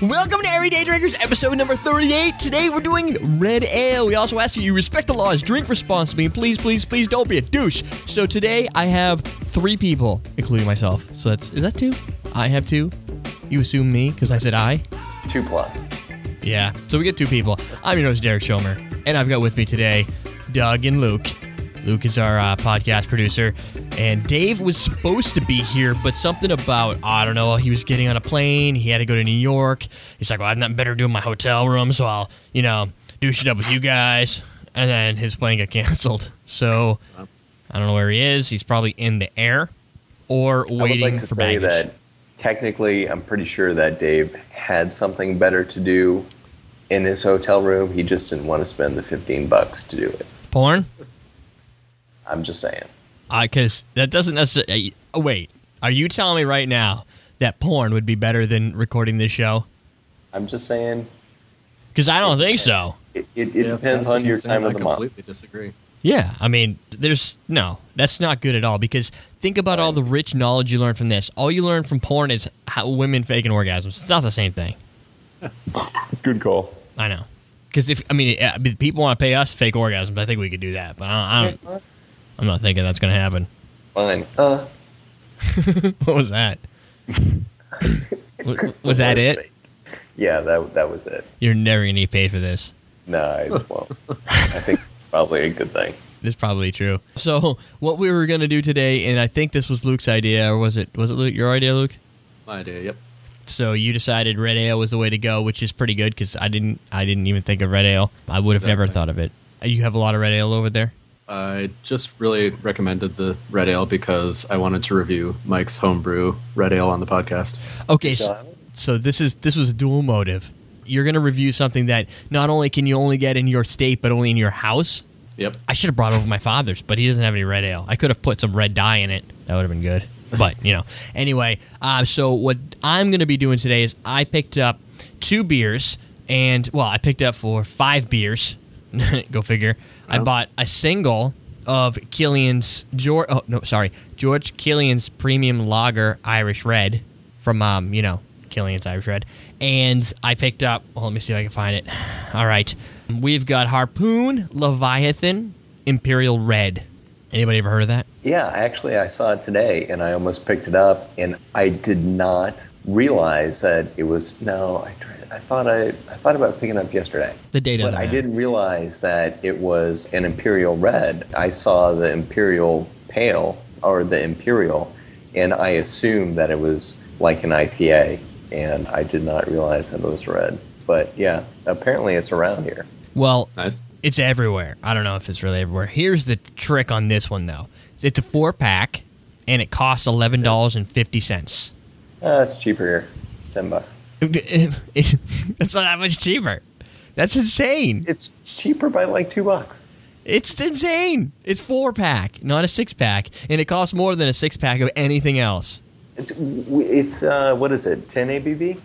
Welcome to Everyday Drinkers, episode number 38. Today we're doing red ale. We also ask that you respect the laws, drink responsibly, and please, please, please don't be a douche. So today I have 3 people, including myself. So is that 2? I have 2. You assume me because I said I? 2 plus. Yeah, so we get 2 people. I'm your host, Derek Schomer, and I've got with me today Doug and Luke. Luke is our podcast producer, and Dave was supposed to be here, but something about, I don't know, he was getting on a plane, he had to go to New York. He's like, well, I have nothing better to do in my hotel room, so I'll, do shit up with you guys. And then his plane got canceled. So I don't know where he is. He's probably in the air or waiting for baggage. I would like to say that technically, I'm pretty sure that Dave had something better to do in his hotel room. He just didn't want to spend the $15 to do it. Porn? I'm just saying. Because that doesn't necessarily... wait, are you telling me right now that porn would be better than recording this show? I'm just saying. Because I don't think so. It depends on your time of the month. I completely disagree. Yeah, I mean, that's not good at all, because think about all the rich knowledge you learn from this. All you learn from porn is how women faking orgasms. It's not the same thing. Good call. I know. Because if people want to pay us to fake orgasms, I think we could do that, but I'm not thinking that's going to happen. Fine. What was that? was that it? Yeah, that was it. You're never going to get paid for this. No, I just won't. I think it's probably a good thing. It's probably true. So what we were going to do today, and I think this was Luke's idea, or was it Luke, your idea, Luke? My idea, yep. So you decided red ale was the way to go, which is pretty good, because I didn't even think of red ale. I would have never thought of it. You have a lot of red ale over there? I just really recommended the red ale because I wanted to review Mike's homebrew red ale on the podcast. Okay, so this was a dual motive. You're going to review something that not only can you only get in your state, but only in your house? Yep. I should have brought over my father's, but he doesn't have any red ale. I could have put some red dye in it. That would have been good. But, Anyway, so what I'm going to be doing today is I picked up 2 beers, and, I picked up for 5 beers. Go figure. I bought a single of Killian's George Killian's Premium Lager Irish Red from Killian's Irish Red, and I picked up. Well, let me see if I can find it. All right, we've got Harpoon Leviathan Imperial Red. Anybody ever heard of that? Yeah, actually, I saw it today, and I almost picked it up, and I did not realize that it was. No, I tried. I thought about picking it up yesterday. The day doesn't But matter. I didn't realize that it was an Imperial Red. I saw the Imperial Pale, or the Imperial, and I assumed that it was like an IPA, and I did not realize that it was red. But yeah, apparently it's around here. Well, nice. It's everywhere. I don't know if it's really everywhere. Here's the trick on this one, though. It's a 4-pack, and it costs $11.50. It's cheaper here. It's $10. That's not that much cheaper. That's insane. It's cheaper by like $2. It's insane. It's 4-pack, not a 6-pack, and it costs more than a 6-pack of anything else. It's what is it? 10 ABV?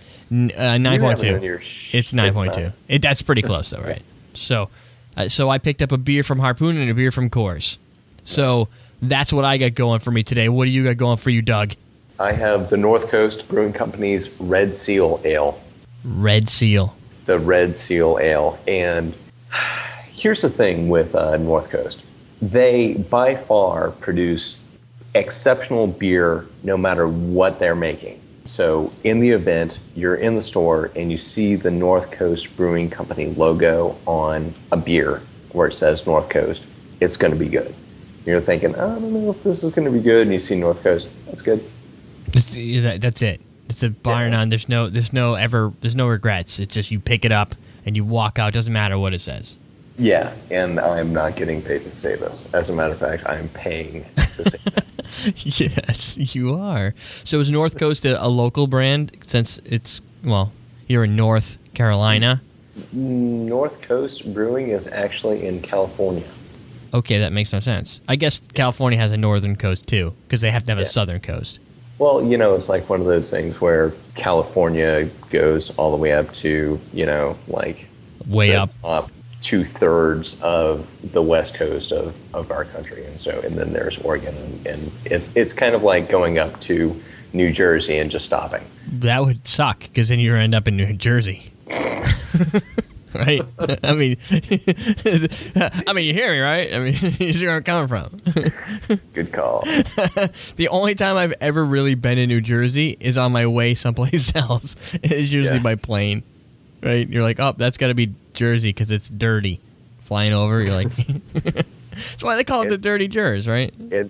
9.2. It's 9.2. That's pretty close, though, right? So I picked up a beer from Harpoon and a beer from Coors. So that's what I got going for me today. What do you got going for you, Doug? I have the North Coast Brewing Company's Red Seal Ale. Red Seal. The Red Seal Ale. And here's the thing with North Coast. They, by far, produce exceptional beer no matter what they're making. So in the event, you're in the store and you see the North Coast Brewing Company logo on a beer where it says North Coast, it's going to be good. You're thinking, I don't know if this is going to be good, and you see North Coast, that's good. That's it. It's a bar none. There's no regrets. It's just you pick it up and you walk out. Doesn't matter what it says. Yeah, and I'm not getting paid to say this. As a matter of fact, I'm paying to say that. Yes, you are. So is North Coast a local brand since you're in North Carolina? North Coast Brewing is actually in California. Okay, that makes no sense. I guess California has a northern coast too, because they have to have a southern coast. Well, it's like one of those things where California goes all the way up to, way up. Top 2/3 of the west coast of our country. And then there's Oregon. And it's kind of like going up to New Jersey and just stopping. That would suck because then you end up in New Jersey. Right? I mean, you hear me, right? I mean, you see where I'm coming from. Good call. The only time I've ever really been in New Jersey is on my way someplace else. It's usually by plane, right? You're like, oh, that's got to be Jersey because it's dirty. Flying over, you're like, that's why they call it the Dirty Jers, right? And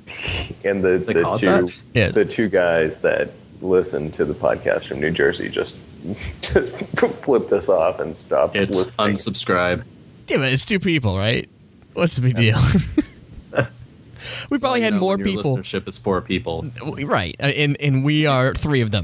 the two guys that listen to the podcast from New Jersey just flipped us off and stopped listening. Unsubscribe. Yeah, but it's two people, right? What's the big deal? We probably had more people. Listenership is 4 people, right? And we are 3 of them.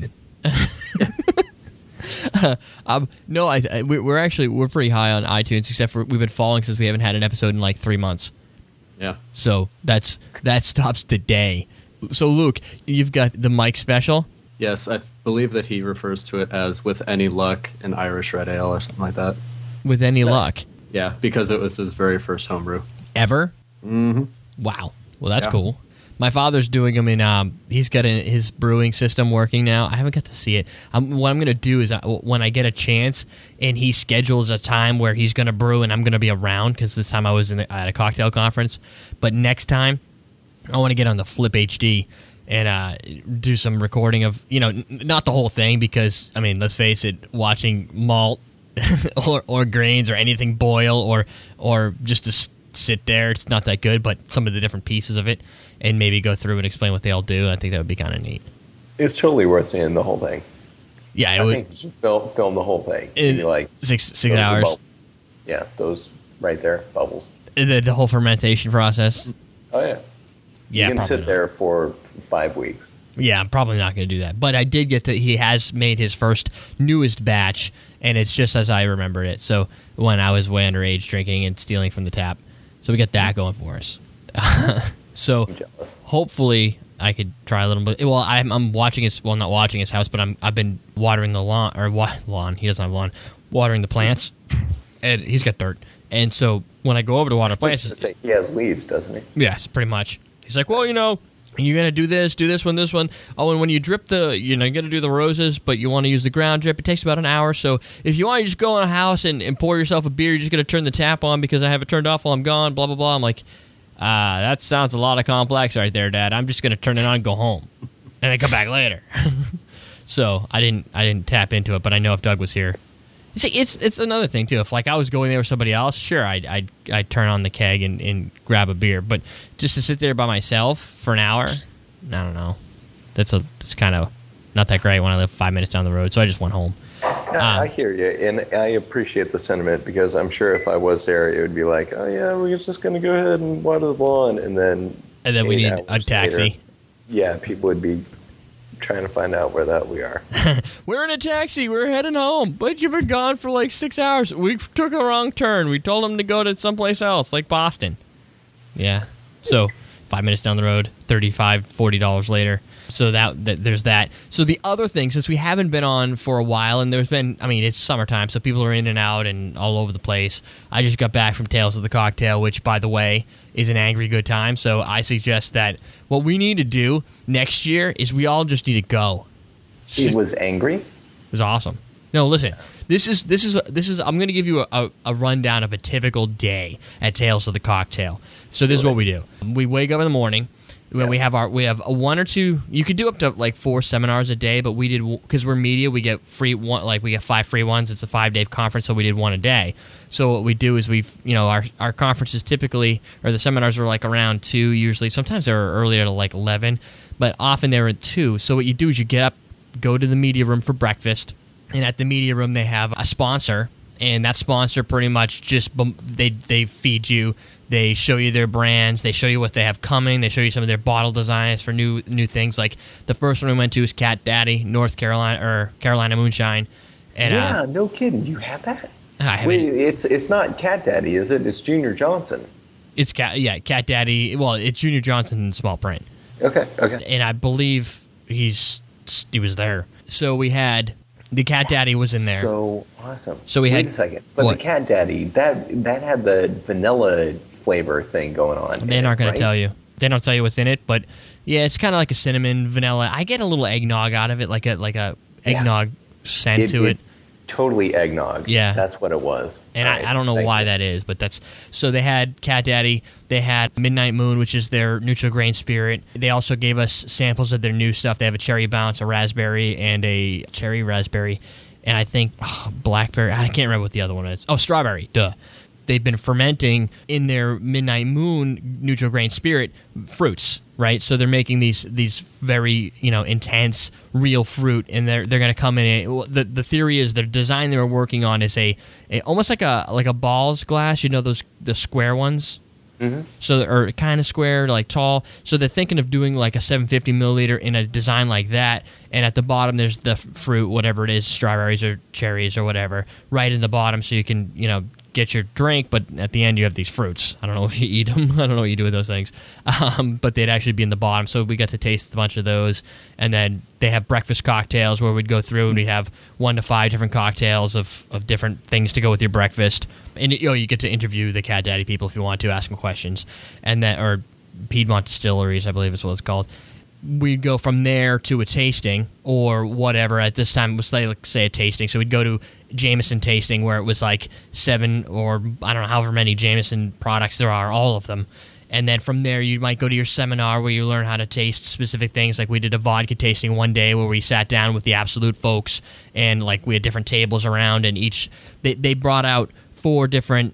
We're pretty high on iTunes, except for we've been falling since we haven't had an episode in like 3 months. Yeah. So that stops today. So Luke, you've got the Mike special. Yes, I believe that he refers to it as "with any luck" an Irish red ale or something like that. With any luck. Yeah, because it was his very first homebrew. Ever? Mm-hmm. Wow. Well, that's cool. My father's doing them in. He's got his brewing system working now. I haven't got to see it. What I'm going to do is when I get a chance and he schedules a time where he's going to brew and I'm going to be around, because this time I was at a cocktail conference. But next time, I want to get on the Flip HD and do some recording of, not the whole thing, because, I mean, let's face it, watching malt or grains or anything boil or just to sit there, it's not that good, but some of the different pieces of it, and maybe go through and explain what they all do. I think that would be kind of neat. It's totally worth seeing the whole thing. Yeah, I think you should film the whole thing. In like 6 hours. Yeah, those right there, bubbles. The whole fermentation process. Oh, yeah. Yeah, you can sit there for 5 weeks. Yeah, I'm probably not going to do that. But I did get that he has made his first newest batch, and it's just as I remembered it. So when I was way underage drinking and stealing from the tap. So we got that going for us. So hopefully I could try a little bit. Well, I'm watching his, well, not watching his house, but I've been watering the lawn, he doesn't have lawn, watering the plants, and he's got dirt. And so when I go over to water plants, he has leaves, doesn't he? Yes, pretty much. He's like, well, you're going to do this one. Oh, and when you drip you're going to do the roses, but you want to use the ground drip. It takes about an hour. So if you want to just go in a house and pour yourself a beer, you're just going to turn the tap on because I have it turned off while I'm gone, blah, blah, blah. I'm like, that sounds a lot of complex right there, Dad. I'm just going to turn it on and go home and then come back later. So I didn't tap into it, but I know if Doug was here. See, it's another thing, too. If, I was going there with somebody else, sure, I'd turn on the keg and grab a beer. But just to sit there by myself for an hour, I don't know. It's kind of not that great when I live 5 minutes down the road, so I just went home. I hear you, and I appreciate the sentiment, because I'm sure if I was there, it would be like, oh, yeah, we're just going to go ahead and water the lawn, and then we need a taxi. Later, yeah, people would be trying to find out where that we are. We're in a taxi. We're heading home. But you've been gone for 6 hours. We took a wrong turn. We told them to go to someplace else, like Boston. Yeah. So 5 minutes down the road, $35, $40 later. So that there's that. So the other thing, since we haven't been on for a while, and there's been, it's summertime, so people are in and out and all over the place. I just got back from Tales of the Cocktail, which, by the way, is an angry good time. So I suggest that what we need to do next year is we all just need to go. It was angry? It was awesome. No, listen. This is. I'm going to give you a rundown of a typical day at Tales of the Cocktail. So this is what we do. We wake up in the morning. When we have a 1 or 2. You could do up to 4 seminars a day, but we did, because we're media, we get free one. We get 5 free ones. It's a 5-day conference, so we did 1 a day. So what we do is our conferences typically, or the seminars are around 2 usually. Sometimes they're earlier to 11, but often they're at 2. So what you do is you get up, go to the media room for breakfast, and at the media room they have a sponsor, and that sponsor pretty much just they feed you. They show you their brands. They show you what they have coming. They show you some of their bottle designs for new things. Like the first one we went to is Cat Daddy, North Carolina, or Carolina Moonshine. And, yeah, no kidding. You have that? Wait, it's not Cat Daddy, is it? It's Junior Johnson. It's Cat Daddy. Well, it's Junior Johnson in small print. Okay. And I believe he was there. So we had the Cat Daddy was in there. So awesome. So we Wait a second. But the Cat Daddy, that had the vanilla flavor thing going on. They're not going to tell you. They don't tell you what's in it, but Yeah, it's kind of like a cinnamon vanilla. I get a little eggnog out of it, like a eggnog scent to it. Totally eggnog. Yeah. That's what it was. And I don't know why that is, but that's... So they had Cat Daddy, they had Midnight Moon, which is their neutral grain spirit. They also gave us samples of their new stuff. They have a cherry bounce, a raspberry, and a cherry raspberry, and I think blackberry. I can't remember what the other one is. Oh, strawberry, duh. They've been fermenting in their Midnight Moon neutral grain spirit fruits, right? So they're making these very intense real fruit, and they're going to come in. The theory is the design they were working on is a almost like a Ball's glass, the square ones. Mm-hmm. So or kind of square, like tall. So they're thinking of doing like a 750 milliliter in a design like that, and at the bottom there's the fruit, whatever it is, strawberries or cherries or whatever, right in the bottom, so you can get your drink, but at the end you have these fruits. I don't know if you eat them. I don't know what you do with those things. But they'd actually be in the bottom. So we got to taste a bunch of those. And then they have breakfast cocktails where we'd go through and we'd have 1 to 5 different cocktails of different things to go with your breakfast. And you get to interview the Cat Daddy people if you want to, ask them questions. And that, or Piedmont Distilleries, I believe is what it's called. We'd go from there to a tasting or whatever. At this time, it was like, say a tasting. So we'd go to Jameson tasting where it was like 7 or I don't know however many Jameson products there are, all of them. And then from there, you might go to your seminar where you learn how to taste specific things. Like we did a vodka tasting one day where we sat down with the Absolute folks and like we had different tables around, and they brought out 4 different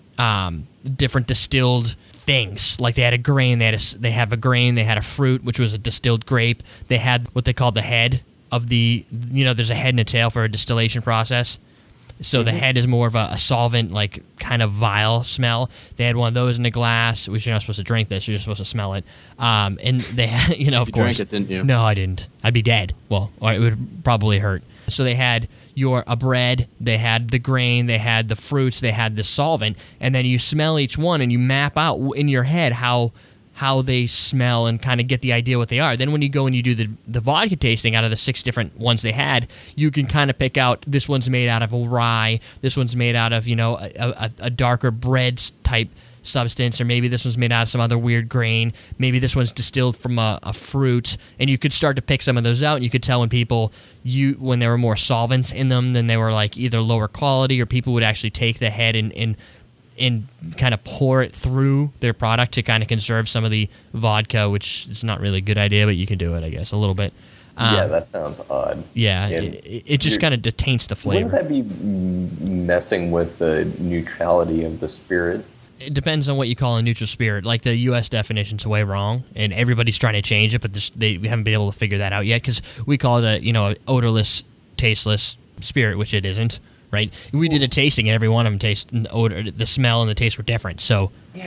distilled things. Like they had a grain, they have a grain, they had a fruit, which was a distilled grape. They had what they call the head of the, there's a head and a tail for a distillation process. So the head is more of a solvent, like kind of vile smell. They had one of those in a glass, which you're not supposed to drink this, you're just supposed to smell it. And they had, of course. You drank it, didn't you? No, I didn't. I'd be dead. Well, or it would probably hurt. So they had a bread, they had the grain, they had the fruits, they had the solvent, and then you smell each one and you map out in your head how they smell and kind of get the idea what they are. Then when you go and you do the vodka tasting out of the 6 different ones they had, you can kind of pick out this one's made out of a rye, this one's made out of a darker bread type substance, or maybe this one's made out of some other weird grain, maybe this one's distilled from a fruit, and you could start to pick some of those out, and you could tell when there were more solvents in them, then they were like either lower quality, or people would actually take the head and kind of pour it through their product to kind of conserve some of the vodka, which is not really a good idea, but you can do it, I guess, a little bit. Yeah, that sounds odd. Yeah, it just kind of detaints the flavor. Wouldn't that be messing with the neutrality of the spirit? It depends on what you call a neutral spirit. Like the U.S. definition's way wrong, and everybody's trying to change it, but we haven't been able to figure that out yet because we call it a odorless, tasteless spirit, which it isn't. Right? We did a tasting, and every one of them the smell and the taste were different. So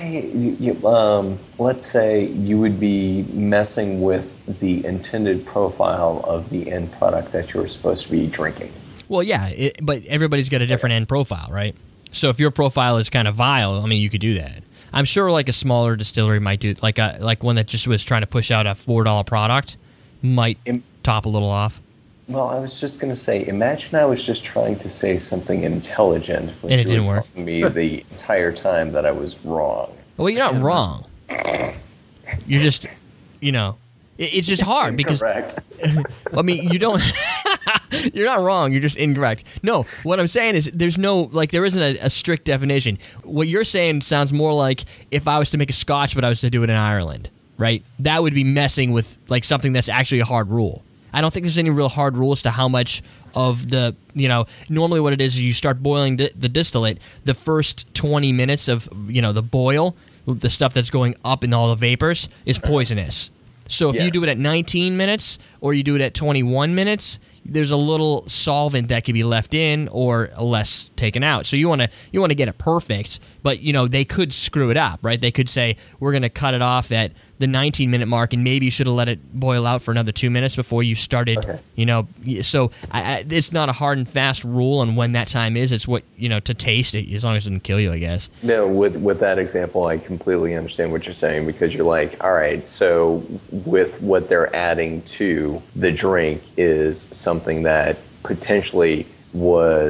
yeah, let's say you would be messing with the intended profile of the end product that you were supposed to be drinking. Well, yeah, but everybody's got a different end profile, right? So if your profile is kind of vile, I mean, you could do that. I'm sure like a smaller distillery might do like one that just was trying to push out a $4 product might top a little off. Well, I was just going to say, imagine I was just trying to say something intelligent, and it didn't work. Telling me the entire time that I was wrong. Well, you're not wrong. You're just, it's just hard because. I mean, you don't. You're not wrong. You're just incorrect. No, what I'm saying is there isn't a strict definition. What you're saying sounds more like if I was to make a scotch, but I was to do it in Ireland, right? That would be messing with like something that's actually a hard rule. I don't think there's any real hard rules to how much of the, normally what it is you start boiling the distillate, the first 20 minutes of, the boil, the stuff that's going up in all the vapors is poisonous. So if you do it at 19 minutes or you do it at 21 minutes, there's a little solvent that can be left in or less taken out. So you want to get it perfect, but they could screw it up, right? They could say we're going to cut it off at the 19-minute mark, and maybe you should have let it boil out for another 2 minutes before you started. Okay. So it's not a hard and fast rule on when that time is. It's what to taste it, as long as it doesn't kill you, I guess. No, with that example, I completely understand what you're saying, because you're like, all right, so with what they're adding to the drink is something that potentially was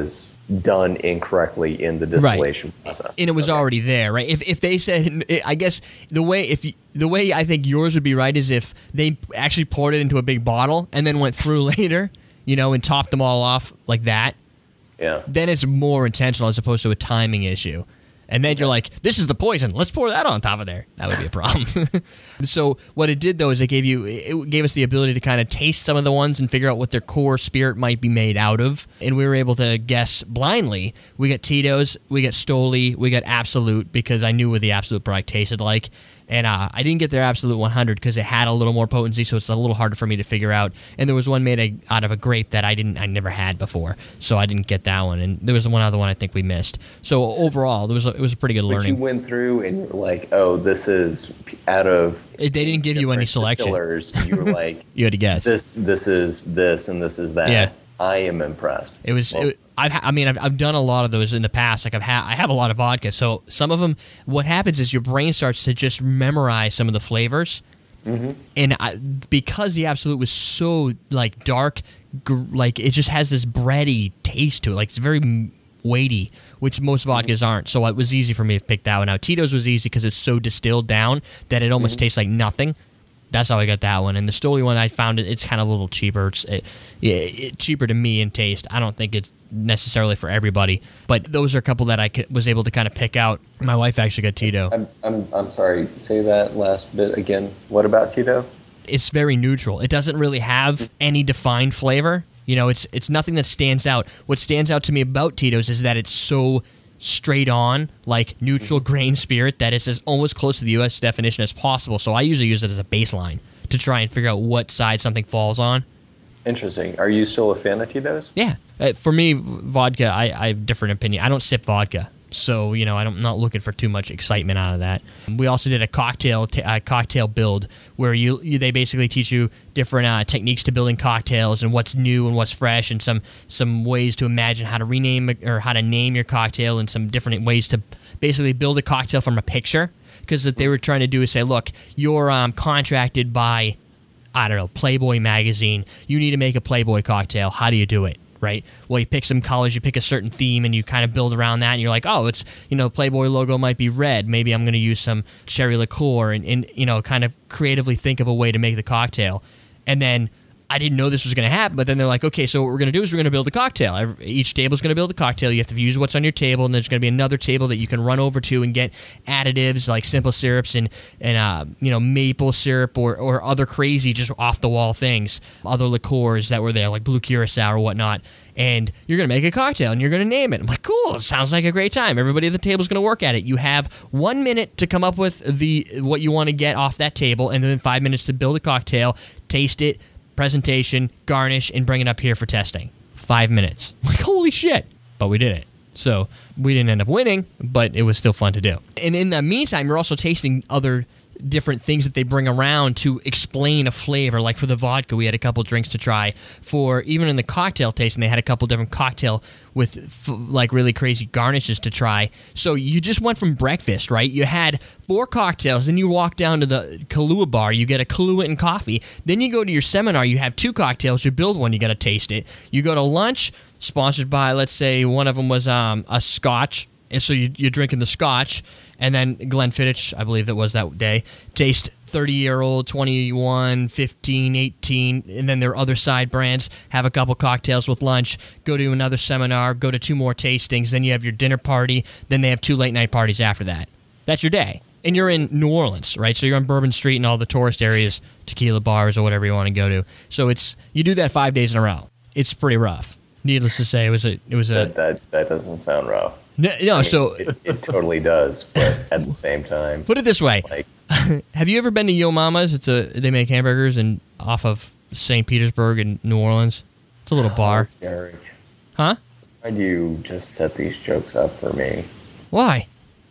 done incorrectly in the distillation process. And it was already there, right? If they said, I guess the way I think yours would be right is if they actually poured it into a big bottle and then went through later, and topped them all off like that. Yeah. Then it's more intentional as opposed to a timing issue. And then you're like, this is the poison. Let's pour that on top of there. That would be a problem. So what it did, though, is it gave us the ability to kind of taste some of the ones and figure out what their core spirit might be made out of. And we were able to guess blindly. We got Tito's, we got Stoli, we got Absolute, because I knew what the Absolute product tasted like. And I didn't get their Absolute 100 because it had a little more potency, so it's a little harder for me to figure out. And there was one made out of a grape that I never had before, so I didn't get that one. And there was one other one I think we missed. So overall, it was a pretty good learning. But you went through and you were like, oh, this is out of. They didn't give you any selection. You were like, you had to guess. This is this, and this is that. Yeah. I am impressed. It was. I've done a lot of those in the past. Like I have a lot of vodka. So some of them, what happens is your brain starts to just memorize some of the flavors, and because the Absolute was so like dark, like it just has this bready taste to it. Like it's very weighty, which most vodkas aren't. So it was easy for me to pick that one out. Tito's was easy because it's so distilled down that it almost tastes like nothing. That's how I got that one. And the Stoli one, I found it's kind of a little cheaper. It's cheaper to me in taste. I don't think it's necessarily for everybody. But those are a couple that I was able to kind of pick out. My wife actually got Tito. I'm sorry. Say that last bit again. What about Tito? It's very neutral. It doesn't really have any defined flavor. It's nothing that stands out. What stands out to me about Tito's is that it's so straight on, like neutral grain spirit, that it's as almost close to the U.S. definition as possible. So I usually use it as a baseline to try and figure out what side something falls on. Interesting. Are you still a fan of Tito's? Yeah. For me, vodka, I have a different opinion. I don't sip vodka. So, I'm not looking for too much excitement out of that. We also did a cocktail build where they basically teach you different techniques to building cocktails and what's new and what's fresh, and some ways to imagine how to rename or how to name your cocktail, and some different ways to basically build a cocktail from a picture. Because what they were trying to do is say, look, you're contracted by, I don't know, Playboy magazine. You need to make a Playboy cocktail. How do you do it? Right? Well, you pick some colors, you pick a certain theme, and you kind of build around that, and you're like, oh, it's, Playboy logo might be red. Maybe I'm going to use some cherry liqueur and kind of creatively think of a way to make the cocktail. And then I didn't know this was going to happen, but then they're like, okay, so what we're going to do is we're going to build a cocktail. Each table is going to build a cocktail. You have to use what's on your table, and there's going to be another table that you can run over to and get additives like simple syrups and maple syrup or other crazy just off-the-wall things, other liqueurs that were there, like blue curacao or whatnot. And you're going to make a cocktail, and you're going to name it. I'm like, cool, sounds like a great time. Everybody at the table is going to work at it. You have 1 minute to come up with what you want to get off that table, and then 5 minutes to build a cocktail, taste it, presentation, garnish, and bring it up here for testing. 5 minutes. Like, holy shit. But we did it. So we didn't end up winning, but it was still fun to do. And in the meantime, we're also tasting other different things that they bring around to explain a flavor. Like for the vodka, we had a couple drinks to try. For even in the cocktail tasting, they had a couple different cocktail with like really crazy garnishes to try. So you just went from breakfast, right? You had 4 cocktails, then you walk down to the Kahlua bar, you get a Kahlua and coffee. Then you go to your seminar, you have 2 cocktails, you build one, you got to taste it. You go to lunch, sponsored by, let's say, one of them was a scotch. And so you're drinking the scotch, and then Glenfiddich, I believe that was that day, taste 30-year-old, 21, 15, 18, and then their other side brands, have a couple cocktails with lunch, go to another seminar, go to 2 more tastings, then you have your dinner party, then they have 2 late-night parties after that. That's your day. And you're in New Orleans, right? So you're on Bourbon Street and all the tourist areas, tequila bars or whatever you want to go to. So you do that 5 days in a row. It's pretty rough. Needless to say, it was a. That doesn't sound rough. No, so it totally does, but at the same time, put it this way: have you ever been to Yo Mama's? They make hamburgers and off of St. Petersburg in New Orleans. It's a little bar. Eric. Huh? Why do you just set these jokes up for me? Why?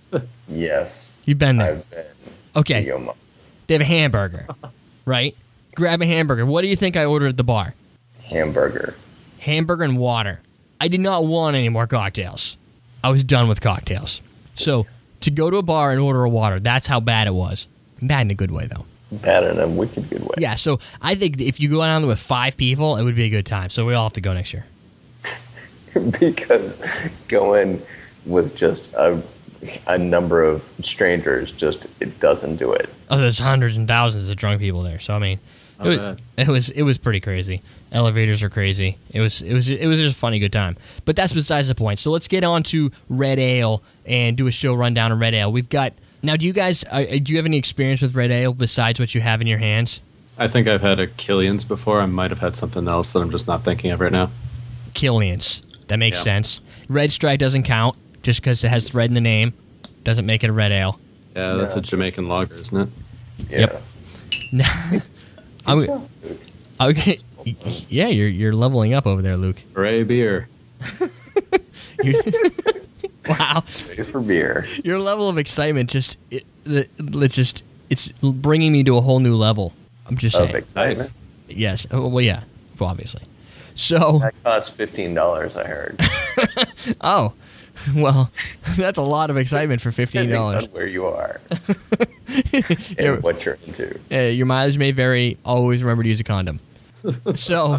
Yes. You've been there. I've been. Okay. To Yo Mama's. They have a hamburger, right? Grab a hamburger. What do you think I ordered at the bar? Hamburger and water. I did not want any more cocktails. I was done with cocktails. So to go to a bar and order a water, that's how bad it was. Bad in a good way, though. Bad in a wicked good way. Yeah, so I think if you go down there with 5 people, it would be a good time. So we all have to go next year. because going with just a number of strangers just it doesn't do it. Oh, there's hundreds and thousands of drunk people there. So I mean, it was pretty crazy. Elevators are crazy. It was just a funny good time. But that's besides the point. So let's get on to Red Ale and do a show rundown of Red Ale. We've got now. Do you guys do you have any experience with Red Ale besides what you have in your hands? I think I've had a Killian's before. I might have had something else that I'm just not thinking of right now. Killian's. That makes sense. Red Stripe doesn't count just because it has red in the name. Doesn't make it a red ale. Yeah, that's a Jamaican lager, isn't it? Yeah. Yep. Okay. Yeah, you're leveling up over there, Luke. Hooray, beer. Wow. Ready for beer. Your level of excitement it's bringing me to a whole new level. I'm just saying. Nice. Yes. Well, yeah. Obviously. So That costs $15, I heard. oh, well, that's a lot of excitement for Depending on $15. where you are and what you're into. Your mileage may vary. Always remember to use a condom. So,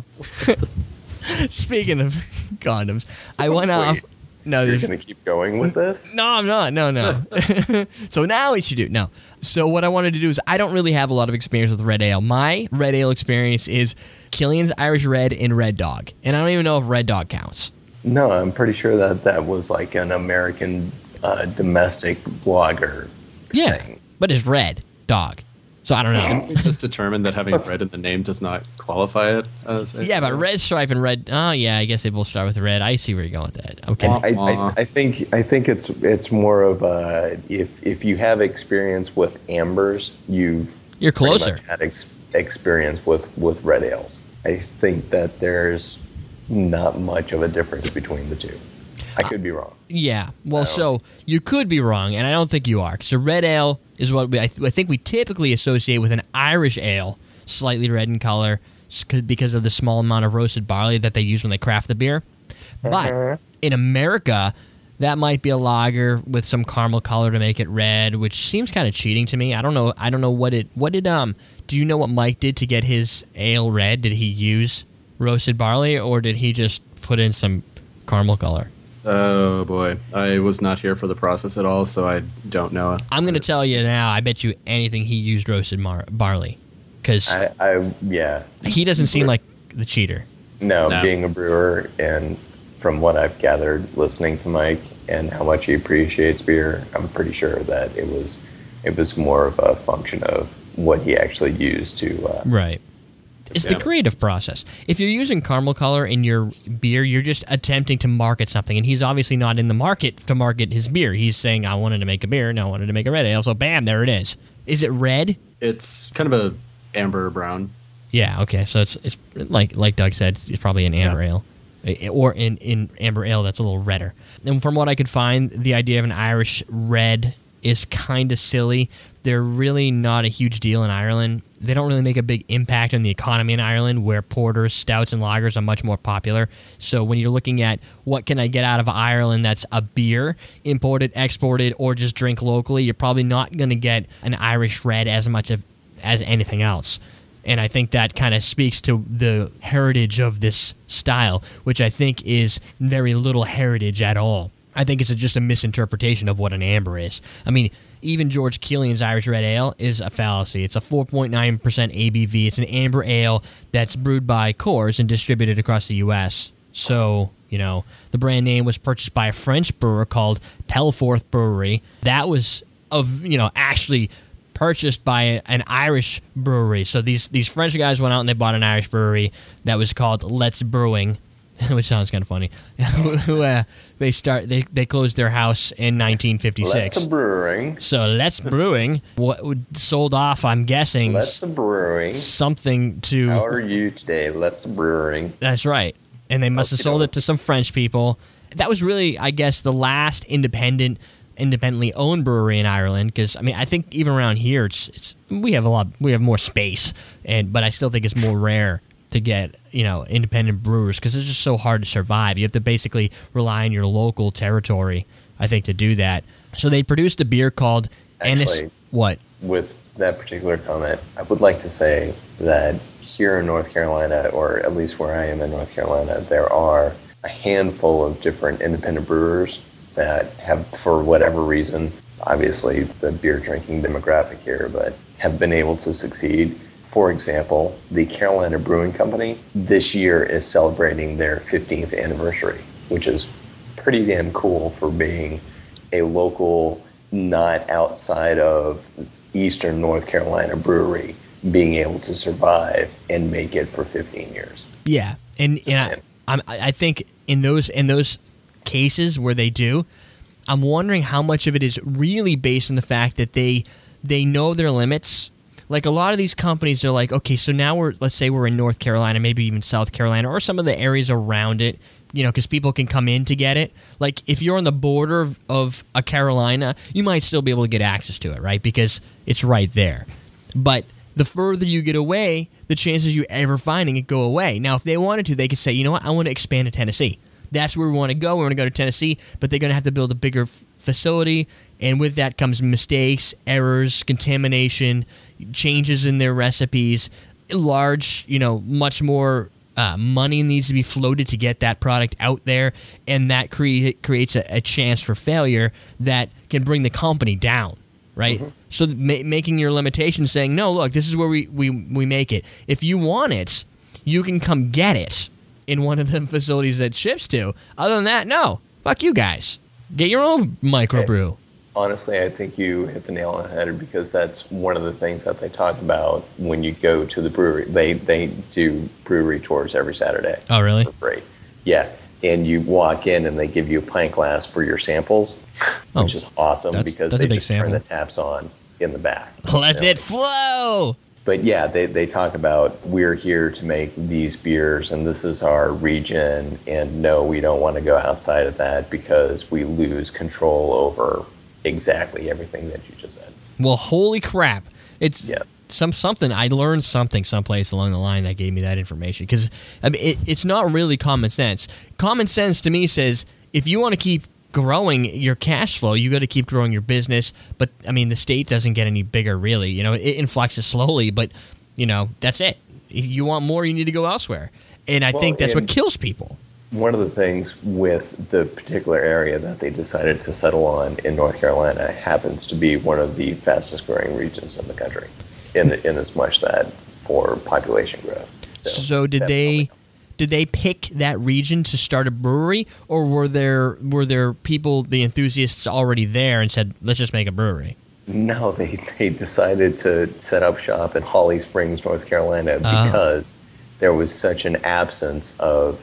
speaking of condoms, I went off. No, You're there's going to keep going with this? No, I'm not. No. So now what you do? No. So what I wanted to do is I don't really have a lot of experience with Red Ale. My Red Ale experience is Killian's Irish Red and Red Dog. And I don't even know if Red Dog counts. No, I'm pretty sure that was like an American domestic blogger thing. But it's Red Dog. So I don't know. Didn't we just determine that having red in the name does not qualify it as a Yeah, but Red Stripe and Red... Oh, yeah, I guess they both start with red. I see where you're going with that. Okay. I think it's more of a if you have experience with ambers, you're closer. had experience with red ales. I think that there's not much of a difference between the two. I could be wrong. Yeah. Well, so you could be wrong, and I don't think you are. So red ale is what I think we typically associate with an Irish ale, slightly red in color because of the small amount of roasted barley that they use when they craft the beer. But in America, that might be a lager with some caramel color to make it red, which seems kind of cheating to me. I don't know what did do you know what Mike did to get his ale red? Did he use roasted barley or did he just put in some caramel color? Oh boy, I was not here for the process at all, so I don't know. I'm going to tell you now. I bet you anything he used roasted barley, because he doesn't seem like the cheater. No, being a brewer and from what I've gathered, listening to Mike and how much he appreciates beer, I'm pretty sure that it was more of a function of what he actually used to. Right. It's the creative process. If you're using caramel color in your beer, you're just attempting to market something. And he's obviously not in the market to market his beer. He's saying, I wanted to make a beer, and I wanted to make a red ale. So, bam, there it is. Is it red? It's kind of a amber brown. Yeah, okay. So, it's like Doug said, it's probably an amber ale. Or in amber ale, that's a little redder. And from what I could find, the idea of an Irish red is kind of silly. They're really not a huge deal in Ireland. They don't really make a big impact on the economy in Ireland, where porters, stouts, and lagers are much more popular. So when you're looking at what can I get out of Ireland that's a beer, imported, exported, or just drink locally, you're probably not going to get an Irish red as much as anything else. And I think that kind of speaks to the heritage of this style, which I think is very little heritage at all. I think it's just a misinterpretation of what an amber is. I mean, even George Killian's Irish Red Ale is a fallacy. It's a 4.9% ABV. It's an amber ale that's brewed by Coors and distributed across the U.S. So, the brand name was purchased by a French brewer called Pelforth Brewery. That was, actually purchased by an Irish brewery. So these French guys went out and they bought an Irish brewery that was called Let's Brewing, which sounds kind of funny. They closed their house in 1956. Let's Brewing. So Let's Brewing, what sold off, I'm guessing. Let's Brewing. Something to. How are you today? Let's Brewing. That's right. And they must have sold it to some French people. That was really, I guess, the last independently owned brewery in Ireland. Because I think even around here, we have more space, but I still think it's more rare to get independent brewers because it's just so hard to survive. You have to basically rely on your local territory, I think, to do that. So they produced a beer called Ennis. What? With that particular comment, I would like to say that here in North Carolina, or at least where I am in North Carolina, there are a handful of different independent brewers that have, for whatever reason, obviously the beer drinking demographic here, but have been able to succeed. For example, the Carolina Brewing Company this year is celebrating their 15th anniversary, which is pretty damn cool for being a local, not outside of Eastern North Carolina brewery, being able to survive and make it for 15 years. Yeah, and I think in those cases where they do, I'm wondering how much of it is really based on the fact that they know their limits. Like a lot of these companies are like, okay, so now let's say we're in North Carolina, maybe even South Carolina, or some of the areas around it, because people can come in to get it. Like if you're on the border of a Carolina, you might still be able to get access to it, right? Because it's right there. But the further you get away, the chances you ever finding it go away. Now, if they wanted to, they could say, you know what, I want to expand to Tennessee. That's where we want to go. We want to go to Tennessee, but they're going to have to build a bigger facility, and with that comes mistakes, errors, contamination, changes in their recipes, large, much more money needs to be floated to get that product out there, and that creates a chance for failure that can bring the company down, right? Mm-hmm. So making your limitations, saying, no, look, this is where we make it. If you want it, you can come get it in one of the facilities that ships to. Other than that, no. Fuck you guys. Get your own microbrew. Honestly, I think you hit the nail on the head, because that's one of the things that they talk about when you go to the brewery. They do brewery tours every Saturday. Oh, really? For free. Yeah. And you walk in and they give you a pint glass for your samples, which is awesome, because they just turn the taps on in the back. Let it flow! But yeah, they talk about, we're here to make these beers and this is our region, and no, we don't want to go outside of that because we lose control over exactly everything that you just said. Well, holy crap. It's something. I learned something someplace along the line that gave me that information, because it's not really common sense. Common sense to me says if you want to keep growing your cash flow, you got to keep growing your business. But the state doesn't get any bigger, really. It influxes slowly, but that's it. If you want more, you need to go elsewhere, and I think that's what kills people. One of the things with the particular area that they decided to settle on in North Carolina happens to be one of the fastest growing regions in the country, in as much that for population growth. So did they pick that region to start a brewery, or were there people, the enthusiasts, already there and said, let's just make a brewery? No, they decided to set up shop in Holly Springs, North Carolina, because there was such an absence of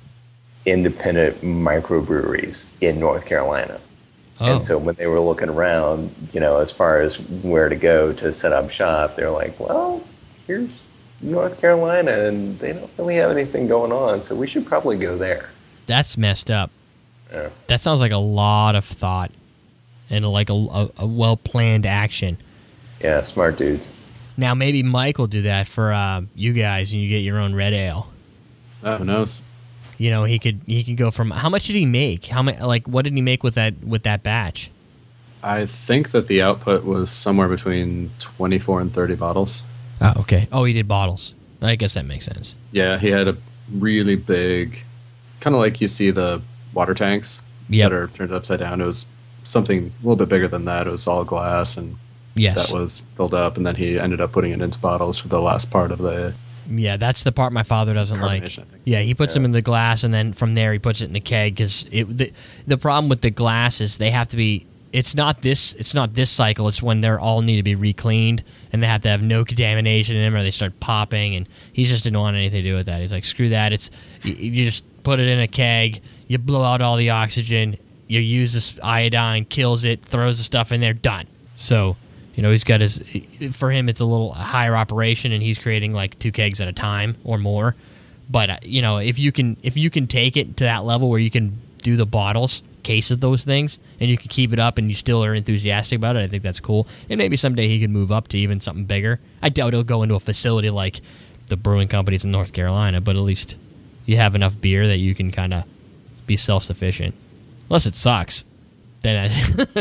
independent microbreweries in North Carolina. And so when they were looking around, as far as where to go to set up shop, they're like, well, here's North Carolina, and they don't really have anything going on, so we should probably go there. That's messed up. Yeah. That sounds like a lot of thought and like a well-planned action. Yeah, smart dudes. Now, maybe Mike will do that for you guys, and you get your own red ale. Who knows? He could go from, how much did he make? What did he make with that batch? I think that the output was somewhere between 24 and 30 bottles. Oh, okay. Oh, he did bottles. I guess that makes sense. Yeah, he had a really big, kind of like you see the water tanks that are turned upside down. It was something a little bit bigger than that. It was all glass, and that was filled up, and then he ended up putting it into bottles for the last part of the... Yeah, that's the part my father doesn't like. Yeah, he puts them in the glass, and then from there he puts it in the keg, because the problem with the glass is they have to be... It's not this cycle. It's when they're all need to be re-cleaned, and they have to have no contamination in them, or they start popping. And he just didn't want anything to do with that. He's like, screw that. You just put it in a keg, you blow out all the oxygen, you use this iodine, kills it, throws the stuff in there, done. So, he's got for him it's a little higher operation, and he's creating like 2 kegs at a time or more. But if you can take it to that level where you can do the bottles, case of those things, and you can keep it up and you still are enthusiastic about it, I think that's cool. And maybe someday he could move up to even something bigger. I doubt he'll go into a facility like the brewing companies in North Carolina, but at least you have enough beer that you can kind of be self-sufficient. Unless it sucks. Then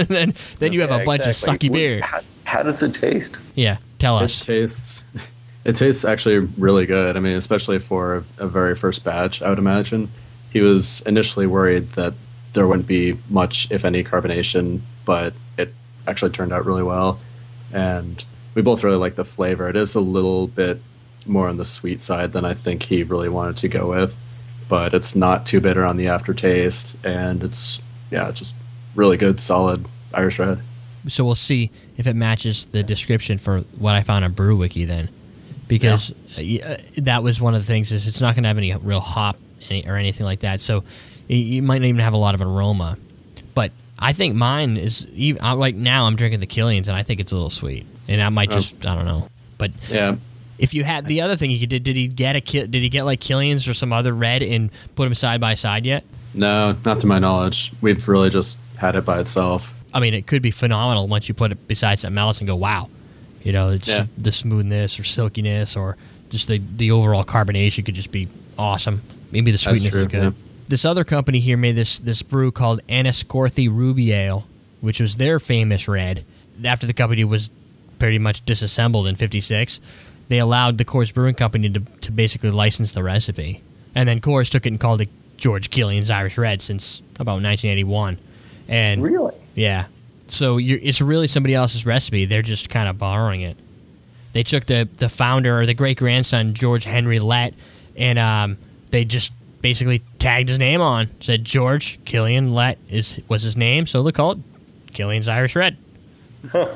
you have a bunch of sucky beer. How does it taste? Yeah, tell us. It tastes actually really good. Especially for a very first batch, I would imagine. He was initially worried that there wouldn't be much, if any, carbonation, but it actually turned out really well. And we both really like the flavor. It is a little bit more on the sweet side than I think he really wanted to go with, but it's not too bitter on the aftertaste, and it's just really good, solid Irish Red. So we'll see if it matches the description for what I found on BrewWiki then, because that was one of the things, is it's not going to have any real hop or anything like that, so you might not even have a lot of aroma. But I think mine is, like now I'm drinking the Killian's, and I think it's a little sweet, and that might just, I don't know. But yeah. If you had the other thing he did he get like Killian's or some other red and put them side by side yet? No, not to my knowledge. We've really just had it by itself. I mean, it could be phenomenal once you put it beside something else and go, wow. It's the smoothness or silkiness, or just the overall carbonation could just be awesome. Maybe the sweetness is good. Yeah. This other company here made this brew called Enniscorthy Ruby Ale, which was their famous red. After the company was pretty much disassembled in '56, they allowed the Coors Brewing Company to basically license the recipe. And then Coors took it and called it George Killian's Irish Red since about 1981. And really? Yeah. So it's really somebody else's recipe. They're just kind of borrowing it. They took the founder, or the great-grandson, George Henry Lett, and they just basically tagged his name on. Said George Killian Lett was his name, so they called it Killian's Irish Red. Huh.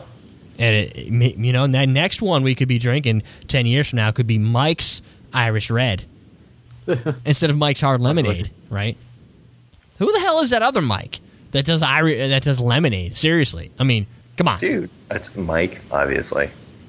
And that next one we could be drinking 10 years from now could be Mike's Irish Red instead of Mike's Hard Lemonade, right? Who the hell is that other Mike that does lemonade? Seriously, I mean, come on, dude. That's Mike, obviously.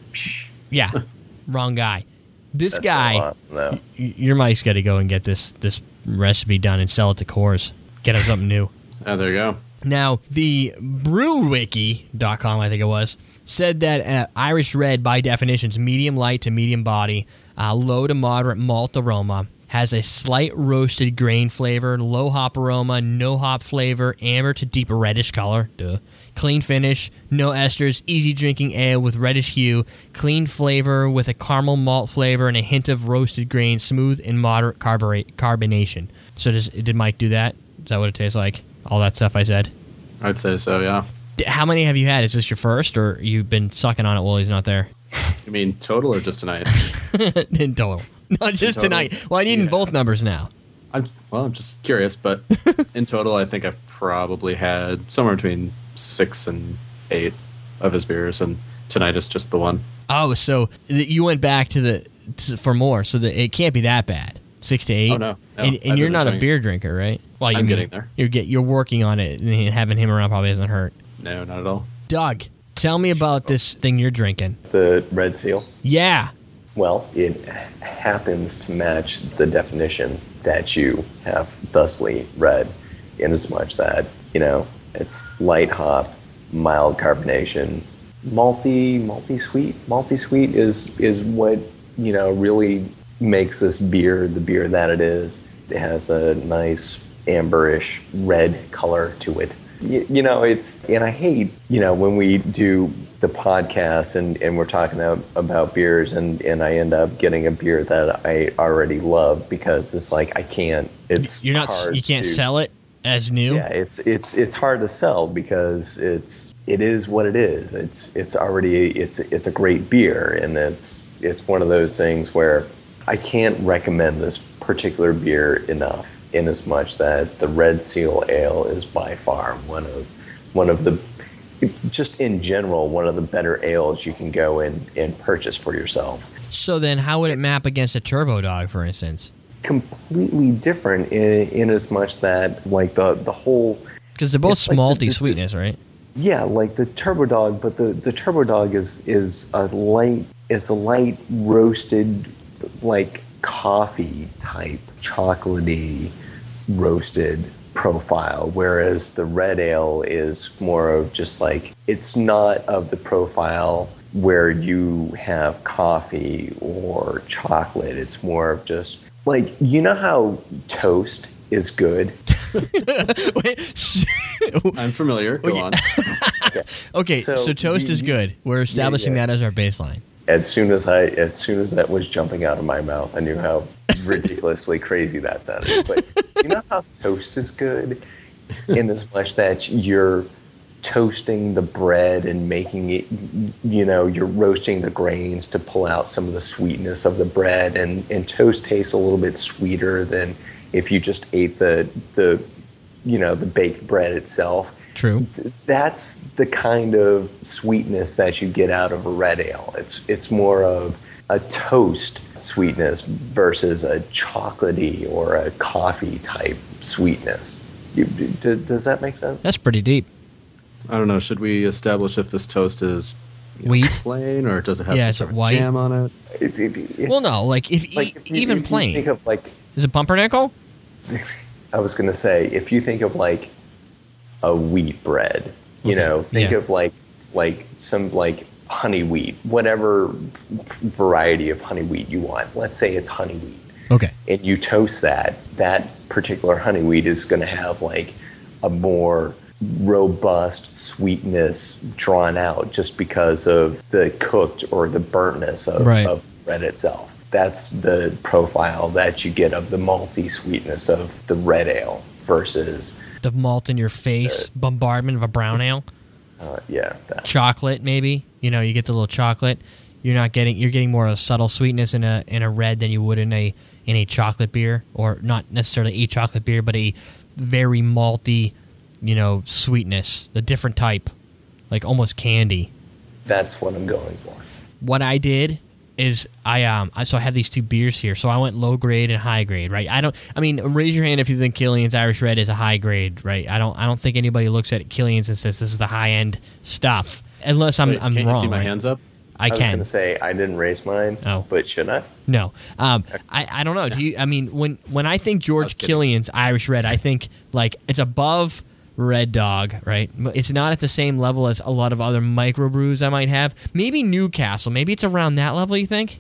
Yeah, wrong guy. This that's guy, awesome, your Mike's got to go and get this recipe done and sell it to Coors. Get him something new. Oh, there you go. Now, the BrewWiki.com, I think it was, said that Irish Red, by definition, is medium light to medium body, low to moderate malt aroma, has a slight roasted grain flavor, low hop aroma, no hop flavor, amber to deep reddish color, clean finish, no esters, easy drinking ale with reddish hue, clean flavor with a caramel malt flavor and a hint of roasted grain, smooth and moderate carbonation. So did Mike do that? Is that what it tastes like? All that stuff I said? I'd say so, yeah. How many have you had? Is this your first, or you've been sucking on it while he's not there? You mean total or just tonight? In total. Not just tonight. Well, I need both numbers now. I'm just curious, but in total, I think I've probably had somewhere between 6 and 8 of his beers, and tonight is just the one. Oh, so you went back for more, so it can't be that bad. 6 to 8. Oh no. And you're not a beer drinker, right? Well, I'm getting there. You're working on it, and having him around probably doesn't hurt. No, not at all. Doug, tell me about this thing you're drinking. The Red Seal? Yeah. Well, it happens to match the definition that you have thusly read, in as much that, it's light hop, mild carbonation, malty sweet. Malty sweet is what, really makes this beer the beer that it is. It has a nice amberish red color to it. And I hate, when we do the podcast and we're talking about beers and I end up getting a beer that I already love, because it's like, I can't, you can't sell it as new. Yeah, it's hard to sell because it is what it is. It's already, it's a great beer, and it's one of those things where I can't recommend this particular beer enough, in as much that the Red Seal Ale is by far one of the, just in general, one of the better ales you can go and purchase for yourself. So then how would it map against a Turbo Dog, for instance? Completely different in as much that, like, the whole... Because they're both malty sweetness, right? Yeah, like the Turbo Dog, but the Turbo Dog is a light roasted, like coffee type, chocolatey roasted profile, whereas the Red Ale is more of just like, it's not of the profile where you have coffee or chocolate. It's more of just like, how toast is good? I'm familiar. Go on. Okay, so toast is good. We're establishing that as our baseline. As soon as that was jumping out of my mouth, I knew how ridiculously crazy that sounded. But You know how toast is good? In as much that you're toasting the bread and making it, you're roasting the grains to pull out some of the sweetness of the bread, and toast tastes a little bit sweeter than if you just ate the baked bread itself. True. That's the kind of sweetness that you get out of a red ale. It's more of a toast sweetness versus a chocolatey or a coffee type sweetness. Does that make sense? That's pretty deep. I don't know. Should we establish if this toast is wheat, plain, or does it have some sort of jam on it? Well, no. Like if even plain. Think of is it pumpernickel? I was going to say, if you think of like a wheat bread, think of like some like honey wheat, whatever variety of honey wheat you want. Let's say it's honey wheat. Okay. And you toast that particular honey wheat is going to have like a more robust sweetness drawn out just because of the cooked or the burntness of the bread itself. That's the profile that you get of the malty sweetness of the red ale versus the malt in your face bombardment of a brown ale. Chocolate, maybe. You get the little chocolate. You're getting more of a subtle sweetness in a red than you would in a chocolate beer, or not necessarily a chocolate beer, but a very malty, sweetness, the different type, like almost candy. That's what I'm going for. What I did is I have these two beers here, so I went low grade and high grade, right? Raise your hand if you think Killian's Irish Red is a high grade, right? I don't think anybody looks at Killian's and says this is the high end stuff, unless I'm wrong. Can you see my hands up? I can. was going to say I didn't raise mine. Oh. But should I? No. I don't know. Do you? When I think George Killian's Irish Red, I think like it's above Red Dog, right? It's not at the same level as a lot of other microbrews I might have. Maybe Newcastle. Maybe it's around that level, you think?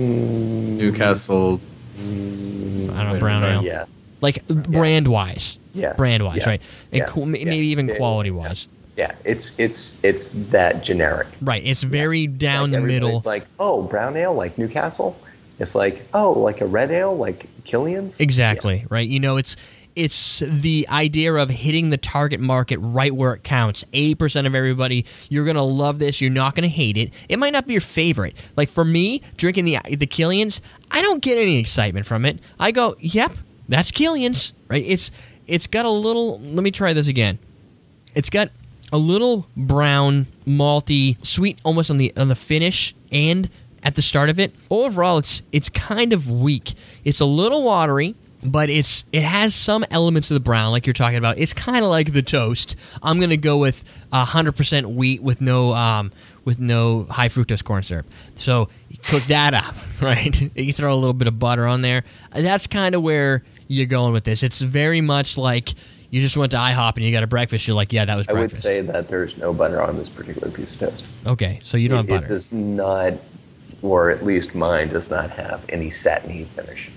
Newcastle. I don't know, brown ale. Yes. Like brand-wise. Yes. Brand-wise, yes. right? Yes. And maybe even quality-wise. Yeah, it's that generic. Right, it's very down the middle. It's like, oh, brown ale like Newcastle? It's like, oh, like a red ale like Killian's? Exactly, right? It's the idea of hitting the target market right where it counts. 80% of everybody, you're going to love this. You're not going to hate it. It might not be your favorite. Like for me, drinking the Killian's, I don't get any excitement from it. I go, yep, that's Killian's, right? It's got a little, let me try this again. It's got a little brown, malty, sweet almost on the finish and at the start of it. Overall, it's kind of weak. It's a little watery, but it has some elements of the brown, like you're talking about. It's kind of like the toast. I'm gonna go with 100% wheat with no high fructose corn syrup. So you cook that up, right? You throw a little bit of butter on there. And that's kind of where you're going with this. It's very much like you just went to IHOP and you got a breakfast. You're like, yeah, that was breakfast. I would say that there's no butter on this particular piece of toast. Okay, so you don't have butter. It does not, or at least mine does not have any satiny finish.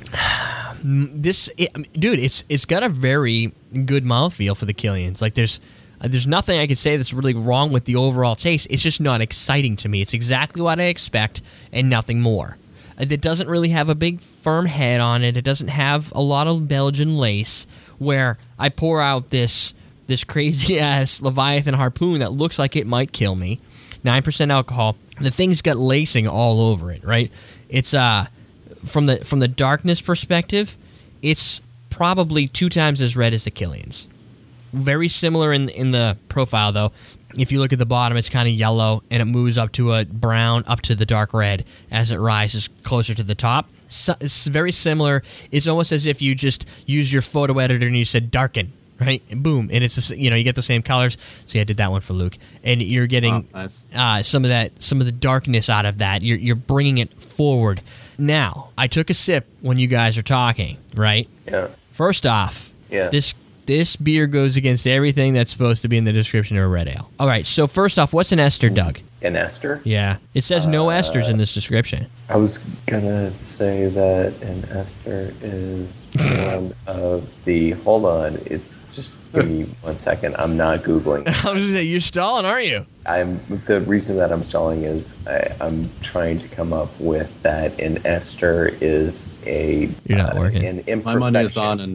It's got a very good mouthfeel for the Killian's. Like there's nothing I could say that's really wrong with the overall taste. It's just not exciting to me. It's exactly what I expect and nothing more. It doesn't really have a big firm head on it. It doesn't have a lot of Belgian lace where I pour out this crazy ass Leviathan harpoon that looks like it might kill me. 9% alcohol. The thing's got lacing all over it, right? It's from the darkness perspective, it's probably 2 times as red as the Killian's. Very similar in the profile, though. If you look at the bottom, it's kind of yellow, and it moves up to a brown, up to the dark red as it rises closer to the top. So, it's very similar. It's almost as if you just used your photo editor and you said darken, right? And boom, and it's you get the same colors. See, I did that one for Luke, and you're getting nice. some of the darkness out of that. You're bringing it forward. Now, I took a sip when you guys are talking, right? Yeah. First off, yeah. This beer goes against everything that's supposed to be in the description of a red ale. All right, so first off, what's an ester, Doug? An ester? Yeah. It says no esters in this description. I was going to say that an ester is one of the... Hold on. It's just give me 1 second. I'm not Googling. I was going to say, you're stalling, aren't you? The reason that I'm stalling is I'm trying to come up with that an ester is a... You're not working. An imperfection. My money is on an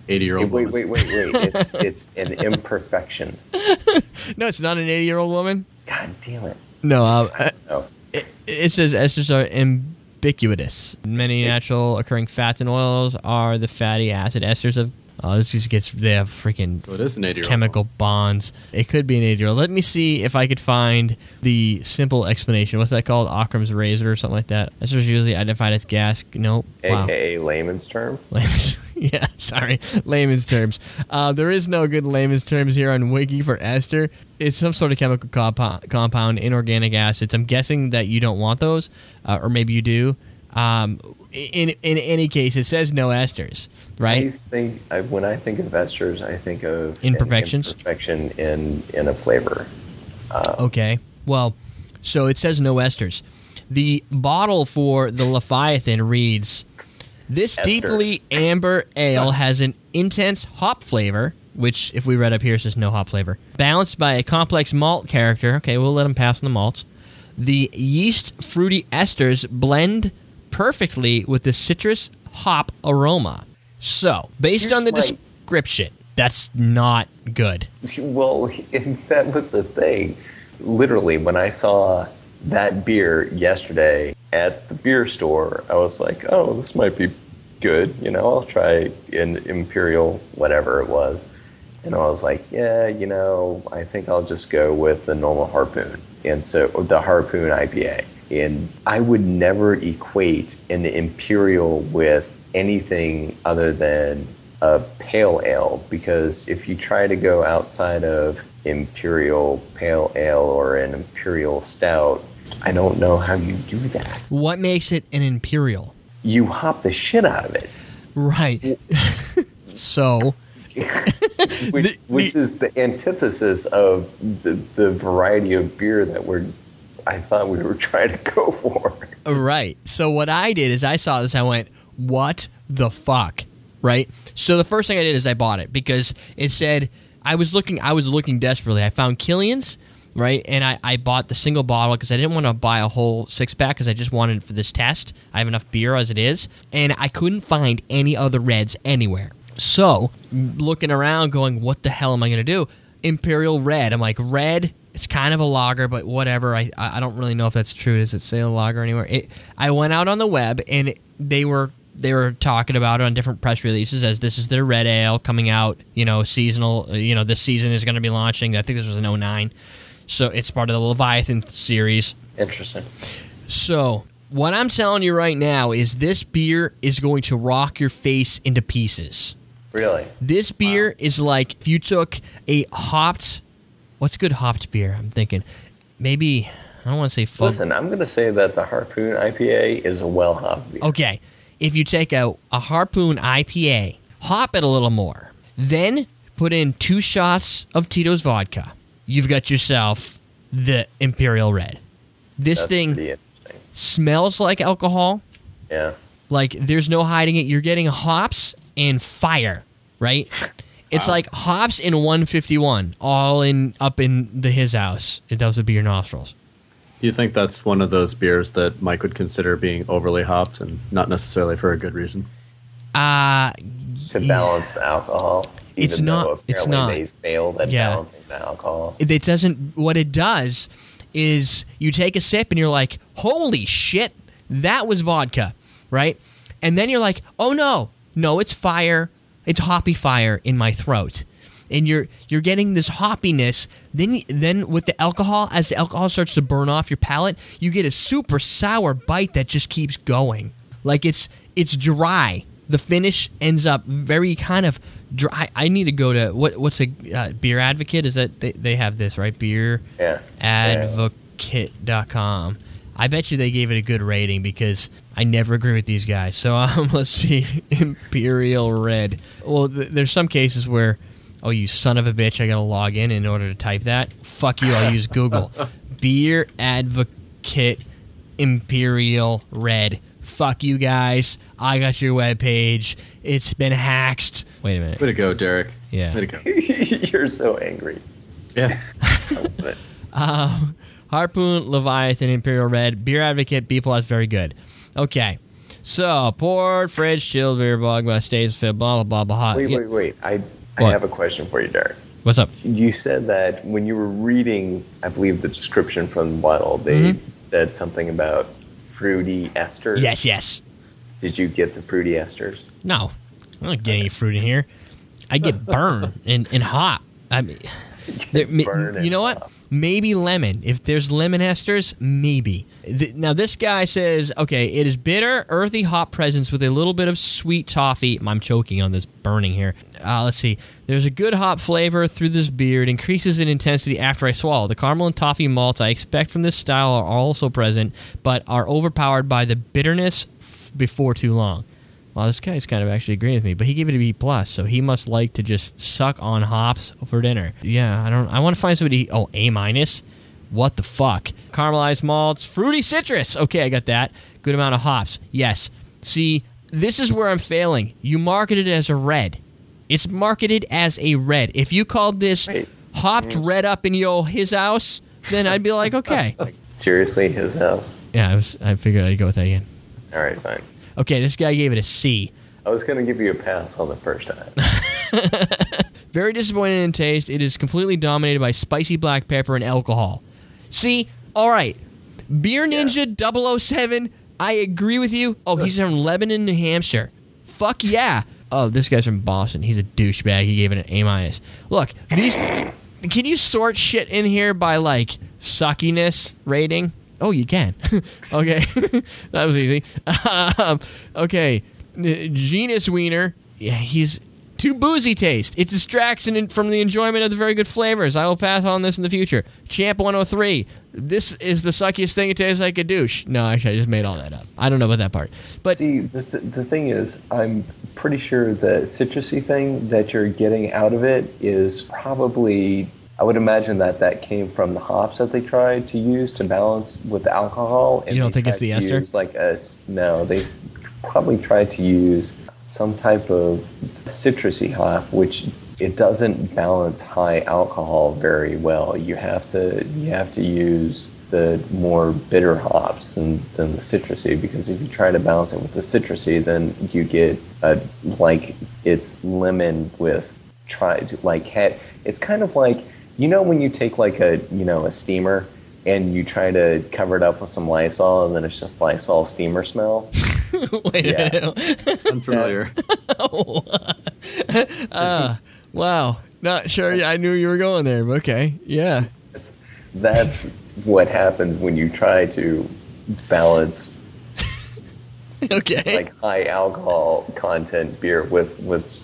80-year-old Wait. woman. It's an imperfection. No, it's not an 80-year-old woman. God damn it. No, No. it says esters are ubiquitous. Many natural occurring fats and oils are the fatty acid esters of. Oh, this just gets. They have freaking. So it is an 80-year-old chemical woman. bonds. It could be an 80-year-old. Let me see if I could find the simple explanation. What's that called? Occam's razor or something like that. Esters are usually identified as gas. Nope. Wow. AKA layman's term. Yeah, sorry. Layman's terms. There is no good layman's terms here on Wiki for ester. It's some sort of chemical compound, inorganic acids. I'm guessing that you don't want those, or maybe you do. In any case, it says no esters, right? When I think of esters, I think of imperfections. An imperfection in a flavor. Okay. Well, so it says no esters. The bottle for the Leviathan reads, "This deeply amber ale has an intense hop flavor," which, if we read up here, says no hop flavor, "balanced by a complex malt character." Okay, we'll let them pass on the malts. "The yeast fruity esters blend perfectly with the citrus hop aroma." So, based on the description, that's not good. Well, if that was the thing, literally, when I saw that beer yesterday at the beer store, I was like, oh, this might be good. I'll try an Imperial, whatever it was. And I was like, yeah, I think I'll just go with the normal Harpoon. And so the Harpoon IPA. And I would never equate an Imperial with anything other than a pale ale, because if you try to go outside of Imperial Pale Ale or an Imperial Stout, I don't know how you do that. What makes it an Imperial? You hop the shit out of it. Right. So... which is the antithesis of the variety of beer that I thought we were trying to go for. Right. So what I did is I saw this, I went, what the fuck? Right? So the first thing I did is I bought it because it said, I was looking desperately. I found Killian's, right? And I bought the single bottle because I didn't want to buy a whole 6-pack because I just wanted it for this test. I have enough beer as it is. And I couldn't find any other reds anywhere. So, looking around going, what the hell am I going to do? Imperial Red. I'm like, red, it's kind of a lager, but whatever. I don't really know if that's true. Does it say a lager anywhere? I went out on the web, and they were talking about it on different press releases as this is their red ale coming out, seasonal. This season is going to be launching. I think this was in 2009. So, it's part of the Leviathan series. Interesting. So... what I'm telling you right now is this beer is going to rock your face into pieces. Really? This beer is like if you took a hopped... what's a good hopped beer? I'm thinking maybe... I don't want to say... Listen, I'm going to say that the Harpoon IPA is a well-hopped beer. Okay. If you take a Harpoon IPA, hop it a little more, then put in 2 shots of Tito's vodka, you've got yourself the Imperial Red. That's thing... smells like alcohol. Yeah. Like, there's no hiding it. You're getting hops and fire, right? It's like hops in 151, all up in his house. Those would be your nostrils. Do you think that's one of those beers that Mike would consider being overly hopped and not necessarily for a good reason? To balance the alcohol. It's not. They failed at balancing the alcohol. It doesn't. What it does is you take a sip and you're like, holy shit, that was vodka, right? And then you're like, oh no, it's fire. It's hoppy fire in my throat. And you're getting this hoppiness. Then with the alcohol, as the alcohol starts to burn off your palate, you get a super sour bite that just keeps going. Like it's dry. The finish ends up very kind of dry. I need to go to what's a Beer Advocate? Is that they have this, right? Beer Advocate.com. I bet you they gave it a good rating because I never agree with these guys. So let's see, Imperial Red. Well, there's some cases where, oh, you son of a bitch, I gotta log in order to type that. Fuck you, I'll use Google. Beer Advocate Imperial Red. Fuck you guys. I got your webpage. It's been hacked. Wait a minute. Way to go, Derek. Yeah. Way to go. You're so angry. Yeah. Harpoon, Leviathan, Imperial Red, Beer Advocate, B+, very good. Okay. So, poured, fridge, chilled beer, bog, stays, fit, blah, blah, blah, blah. Wait. I have a question for you, Derek. What's up? You said that when you were reading, I believe, the description from the bottle, they said something about fruity esters. Yes. Did you get the fruity esters? No. I don't get any fruit in here. I get burn and hot. I mean, you know what? Maybe lemon. If there's lemon esters, maybe. Now, this guy says, okay, it is bitter, earthy hop presence with a little bit of sweet toffee. I'm choking on this burning here. Let's see. There's a good hop flavor through this beer. It increases in intensity after I swallow. The caramel and toffee malts I expect from this style are also present, but are overpowered by the bitterness before too long. Well, this guy's kind of actually agreeing with me, but he gave it a B+, so he must like to just suck on hops for dinner. Yeah, I want to find somebody... Oh, A-. What the fuck? Caramelized malts, fruity citrus. Okay, I got that. Good amount of hops. Yes. See, this is where I'm failing. You marketed it as a red. It's marketed as a red. If you called this hopped red up in his house, then I'd be like, okay. Seriously, his house? Yeah, I figured I'd go with that again. All right, fine. Okay, this guy gave it a C. I was going to give you a pass on the first time. Very disappointing in taste. It is completely dominated by spicy black pepper and alcohol. See? All right. Beer Ninja 007, I agree with you. Oh, he's from Lebanon, New Hampshire. Fuck yeah. Oh, this guy's from Boston. He's a douchebag. He gave it an A-. Look, can you sort shit in here by, like, suckiness rating? Oh, you can. Okay. That was easy. Okay. Genus Wiener. Yeah, he's too boozy taste. It distracts from the enjoyment of the very good flavors. I will pass on this in the future. Champ 103. This is the suckiest thing. It tastes like a douche. No, actually, I just made all that up. I don't know about that part. But see, the thing is, I'm pretty sure the citrusy thing that you're getting out of it is probably... I would imagine that came from the hops that they tried to use to balance with the alcohol. And you don't think it's the ester? No, they probably tried to use some type of citrusy hop, which it doesn't balance high alcohol very well. You have to use the more bitter hops than the citrusy, because if you try to balance it with the citrusy, then you get it's lemon with it's kind of like, you know, when you take like a steamer and you try to cover it up with some Lysol and then it's just Lysol steamer smell. Wait a minute. Unfamiliar. Wow. Not sure I knew you were going there, but okay. Yeah. That's what happens when you try to balance like high alcohol content beer with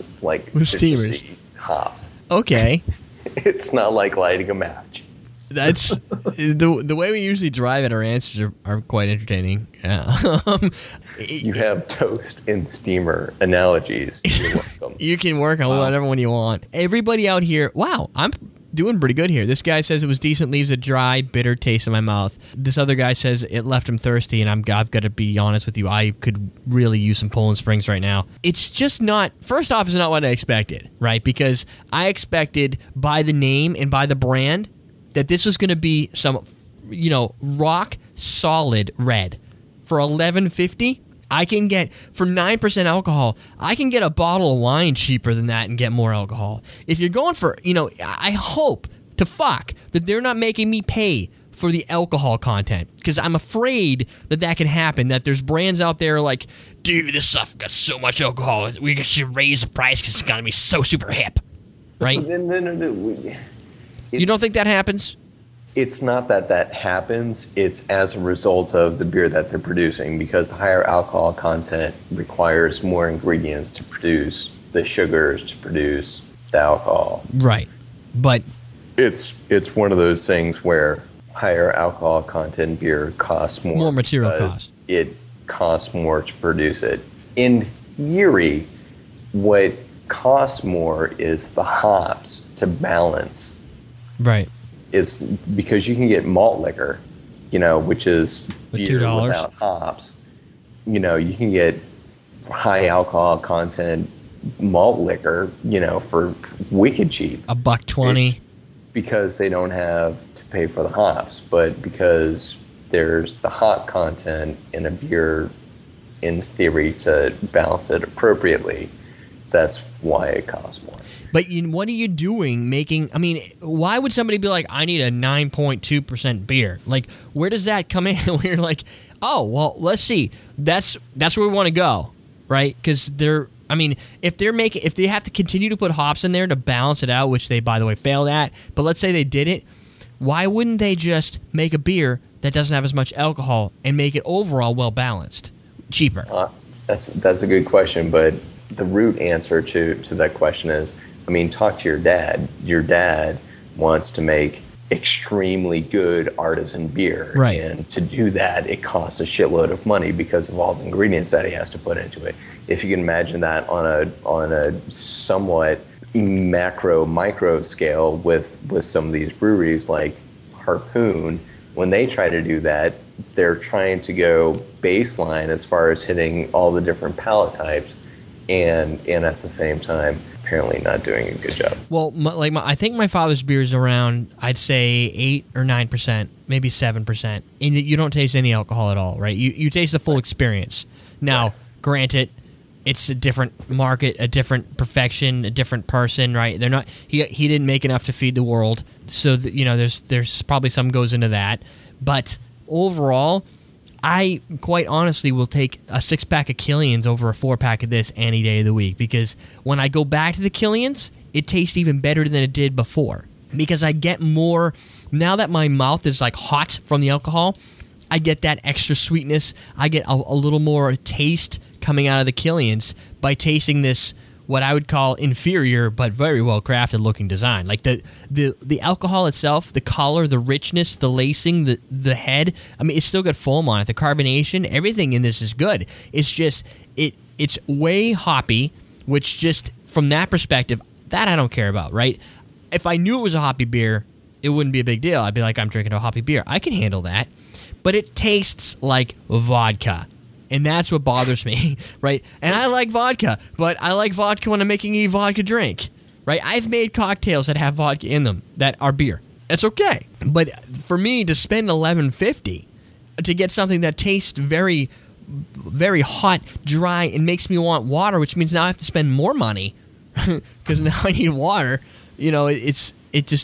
steamers hops. Okay. It's not like lighting a match. That's the way we usually drive at our answers are quite entertaining. Yeah. You have toast and steamer analogies. You can work on whatever one you want. Everybody out here, wow, I'm doing pretty good here. This guy says it was decent, leaves a dry, bitter taste in my mouth. This other guy says it left him thirsty, and I've got to be honest with you, I could really use some Poland Springs right now. It's just not, first off, it's not what I expected, right? Because I expected by the name and by the brand that this was going to be some, rock solid red. For $11.50, I can get, for 9% alcohol, I can get a bottle of wine cheaper than that and get more alcohol. If you're going for, I hope to fuck that they're not making me pay for the alcohol content, because I'm afraid that can happen, that there's brands out there like, dude, this stuff got so much alcohol, we should raise the price because it's going to be so super hip, right? No. You don't think that happens? It's not that happens. It's as a result of the beer that they're producing, because higher alcohol content requires more ingredients to produce the sugars, to produce the alcohol. Right. But it's one of those things where higher alcohol content beer costs more. More material cost. It costs more to produce it. In theory, what costs more is the hops to balance. Right. It's because you can get malt liquor, which is beer $2 without hops. You can get high alcohol content malt liquor, for wicked cheap. $1.20. Because they don't have to pay for the hops, but because there's the hop content in a beer in theory, to balance it appropriately, that's why it costs more. But what are you doing making... I mean, why would somebody be like, I need a 9.2% beer? Like, where does that come in? Where you're like, oh, well, let's see. That's where we want to go, right? Because they're... I mean, if they have to continue to put hops in there to balance it out, which they, by the way, failed at, but let's say they did it, why wouldn't they just make a beer that doesn't have as much alcohol and make it overall well-balanced? Cheaper. That's a good question, but the root answer to that question is, I mean, talk to your dad. Your dad wants to make extremely good artisan beer. Right. And to do that, it costs a shitload of money because of all the ingredients that he has to put into it. If you can imagine that on a somewhat micro scale with some of these breweries like Harpoon, when they try to do that, they're trying to go baseline as far as hitting all the different palate types, and at the same time apparently not doing a good job. Well, I think my father's beer is around, I'd say 8 or 9%, maybe 7%, and you don't taste any alcohol at all, right? You taste the full experience. Now, granted, it's a different market, a different perfection, a different person, right? They're not. He didn't make enough to feed the world, so there's probably some goes into that. But overall, I quite honestly will take a 6-pack of Killian's over a 4-pack of this any day of the week, because when I go back to the Killian's, it tastes even better than it did before, because I get more now that my mouth is like hot from the alcohol. I get that extra sweetness. I get a little more taste coming out of the Killian's by tasting this, what I would call inferior but very well crafted looking design. Like the alcohol itself, the color, the richness, the lacing, the head. I mean, it's still got foam on it. The carbonation, everything in this is good. It's just it's way hoppy, which just from that perspective, that I don't care about, right? If I knew it was a hoppy beer, it wouldn't be a big deal. I'd be like, I'm drinking a hoppy beer. I can handle that. But it tastes like vodka. And that's what bothers me, right? And I like vodka, but I like vodka when I'm making a vodka drink, right? I've made cocktails that have vodka in them that are beer. It's okay. But for me to spend $11.50 to get something that tastes very, very hot, dry, and makes me want water, which means now I have to spend more money because now I need water. You know, it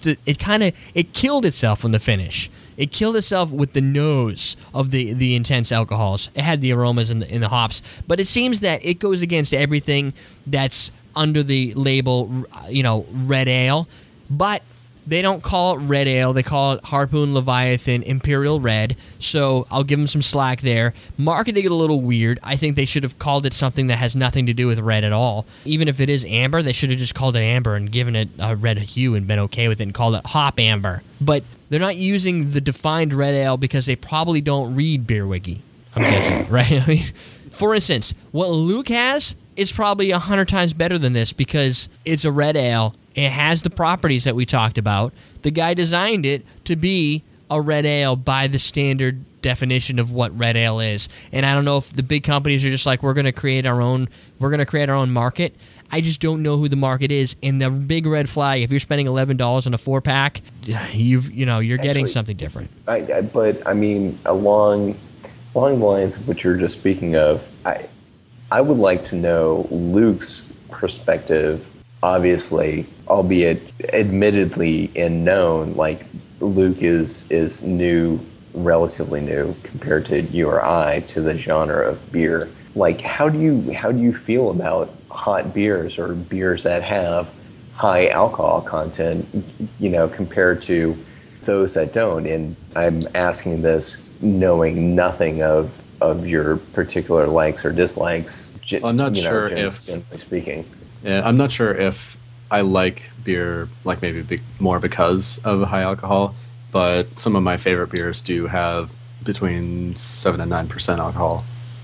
killed itself on the finish. It killed itself with the nose of the intense alcohols. It had the aromas in the hops, but it seems that it goes against everything that's under the label, red ale. But they don't call it red ale. They call it Harpoon Leviathan Imperial Red. So I'll give them some slack there. Marketing it a little weird. I think they should have called it something that has nothing to do with red at all. Even if it is amber, they should have just called it amber and given it a red hue and been okay with it and called it hop amber. But they're not using the defined red ale because they probably don't read Beer Wiki, I'm guessing, right? I mean, for instance, what Luke has is probably 100 times better than this because it's a red ale. It has the properties that we talked about. The guy designed it to be a red ale by the standard definition of what red ale is. And I don't know if the big companies are just like, we're going to create our own market. I just don't know who the market is. And the big red flag, if you're spending $11 on a 4-pack, you're getting something different. But I mean, along the lines of what you were just speaking of, I would like to know Luke's perspective. Obviously, albeit admittedly unknown, like Luke is new, relatively new compared to you or I to the genre of beer. Like, how do you feel about hot beers or beers that have high alcohol content, compared to those that don't? And I'm asking this knowing nothing of your particular likes or dislikes. I'm not sure generally speaking. Yeah, I'm not sure if I like beer like maybe more because of high alcohol, but some of my favorite beers do have between 7 and 9% alcohol.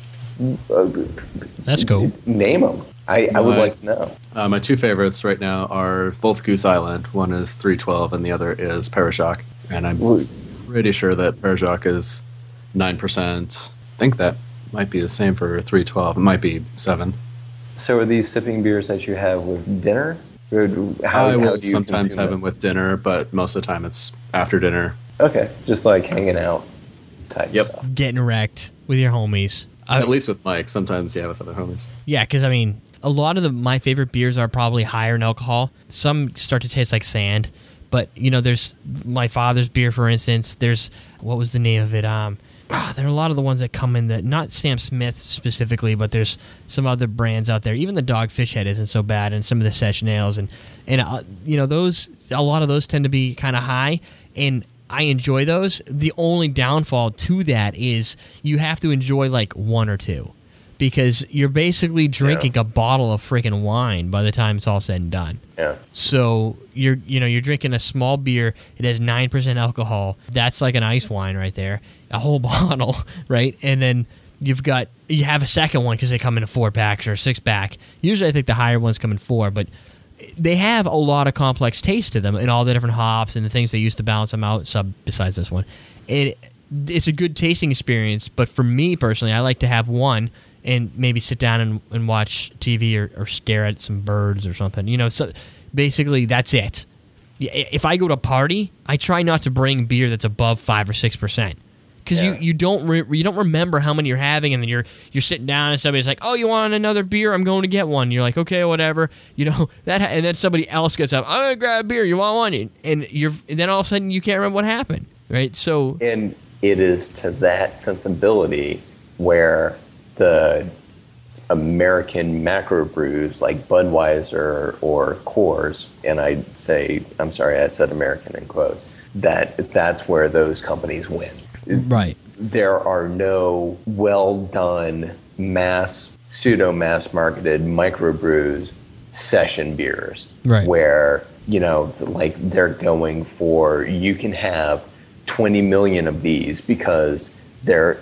That's cool. Name them. I would like to know. My two favorites right now are both Goose Island. One is 312 and the other is Parashok. And I'm pretty sure that Parashok is 9%. I think that might be the same for 312. It might be 7. So are these sipping beers that you have with dinner? I will sometimes have them with dinner, but most of the time it's after dinner. Okay, just like hanging out type Yep. stuff. Getting wrecked with your homies. At least with Mike. Sometimes, with other homies. Yeah, because, I mean, a lot of my favorite beers are probably higher in alcohol. Some start to taste like sand. But, there's my father's beer, for instance. There's, what was the name of it? There are a lot of the ones that come in that, not Sam Smith specifically, but there's some other brands out there. Even the Dogfish Head isn't so bad, and some of the session ales. And those, a lot of those tend to be kind of high, and I enjoy those. The only downfall to that is you have to enjoy like one or two, because you're basically drinking a bottle of freaking wine by the time it's all said and done. Yeah. So you're drinking a small beer. It has 9% alcohol. That's like an ice wine right there, a whole bottle, right? And then you have a second one because they come in a 4-pack or a 6-pack. Usually, I think the higher ones come in 4, but they have a lot of complex taste to them, and all the different hops and the things they use to balance them out. Besides this one, it's a good tasting experience. But for me personally, I like to have one and maybe sit down and watch TV or stare at some birds or something. So basically, that's it. If I go to a party, I try not to bring beer that's above 5 or 6%. Because you don't remember how many you're having, and then you're sitting down and somebody's like, "Oh, you want another beer? I'm going to get one." You're like, "Okay, whatever." And then somebody else gets up, "I'm gonna grab a beer. You want one?" And then all of a sudden you can't remember what happened, right? So, and it is to that sensibility where the American macro brews like Budweiser or Coors, and I'm sorry, I said American in quotes. That's where those companies win. Right. There are no well-done pseudo-mass marketed microbrews session beers. Right. Where, like they're going for, you can have 20 million of these because they're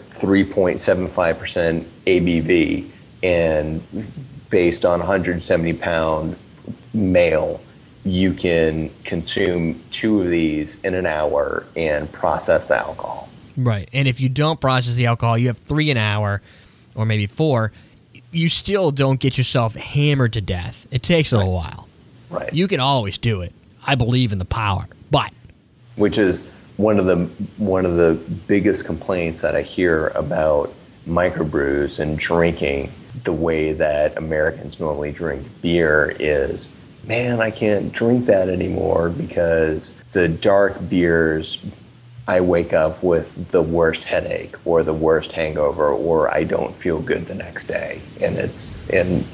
3.75% ABV and based on 170-pound male, you can consume 2 of these in an hour and process the alcohol. Right. And if you don't process the alcohol, you have 3 an hour or maybe 4, you still don't get yourself hammered to death. It takes a little while. Right. You can always do it. I believe in the power. But which is one of the biggest complaints that I hear about microbrews and drinking the way that Americans normally drink beer is, man, I can't drink that anymore because the dark beers, I wake up with the worst headache or the worst hangover, or I don't feel good the next day. And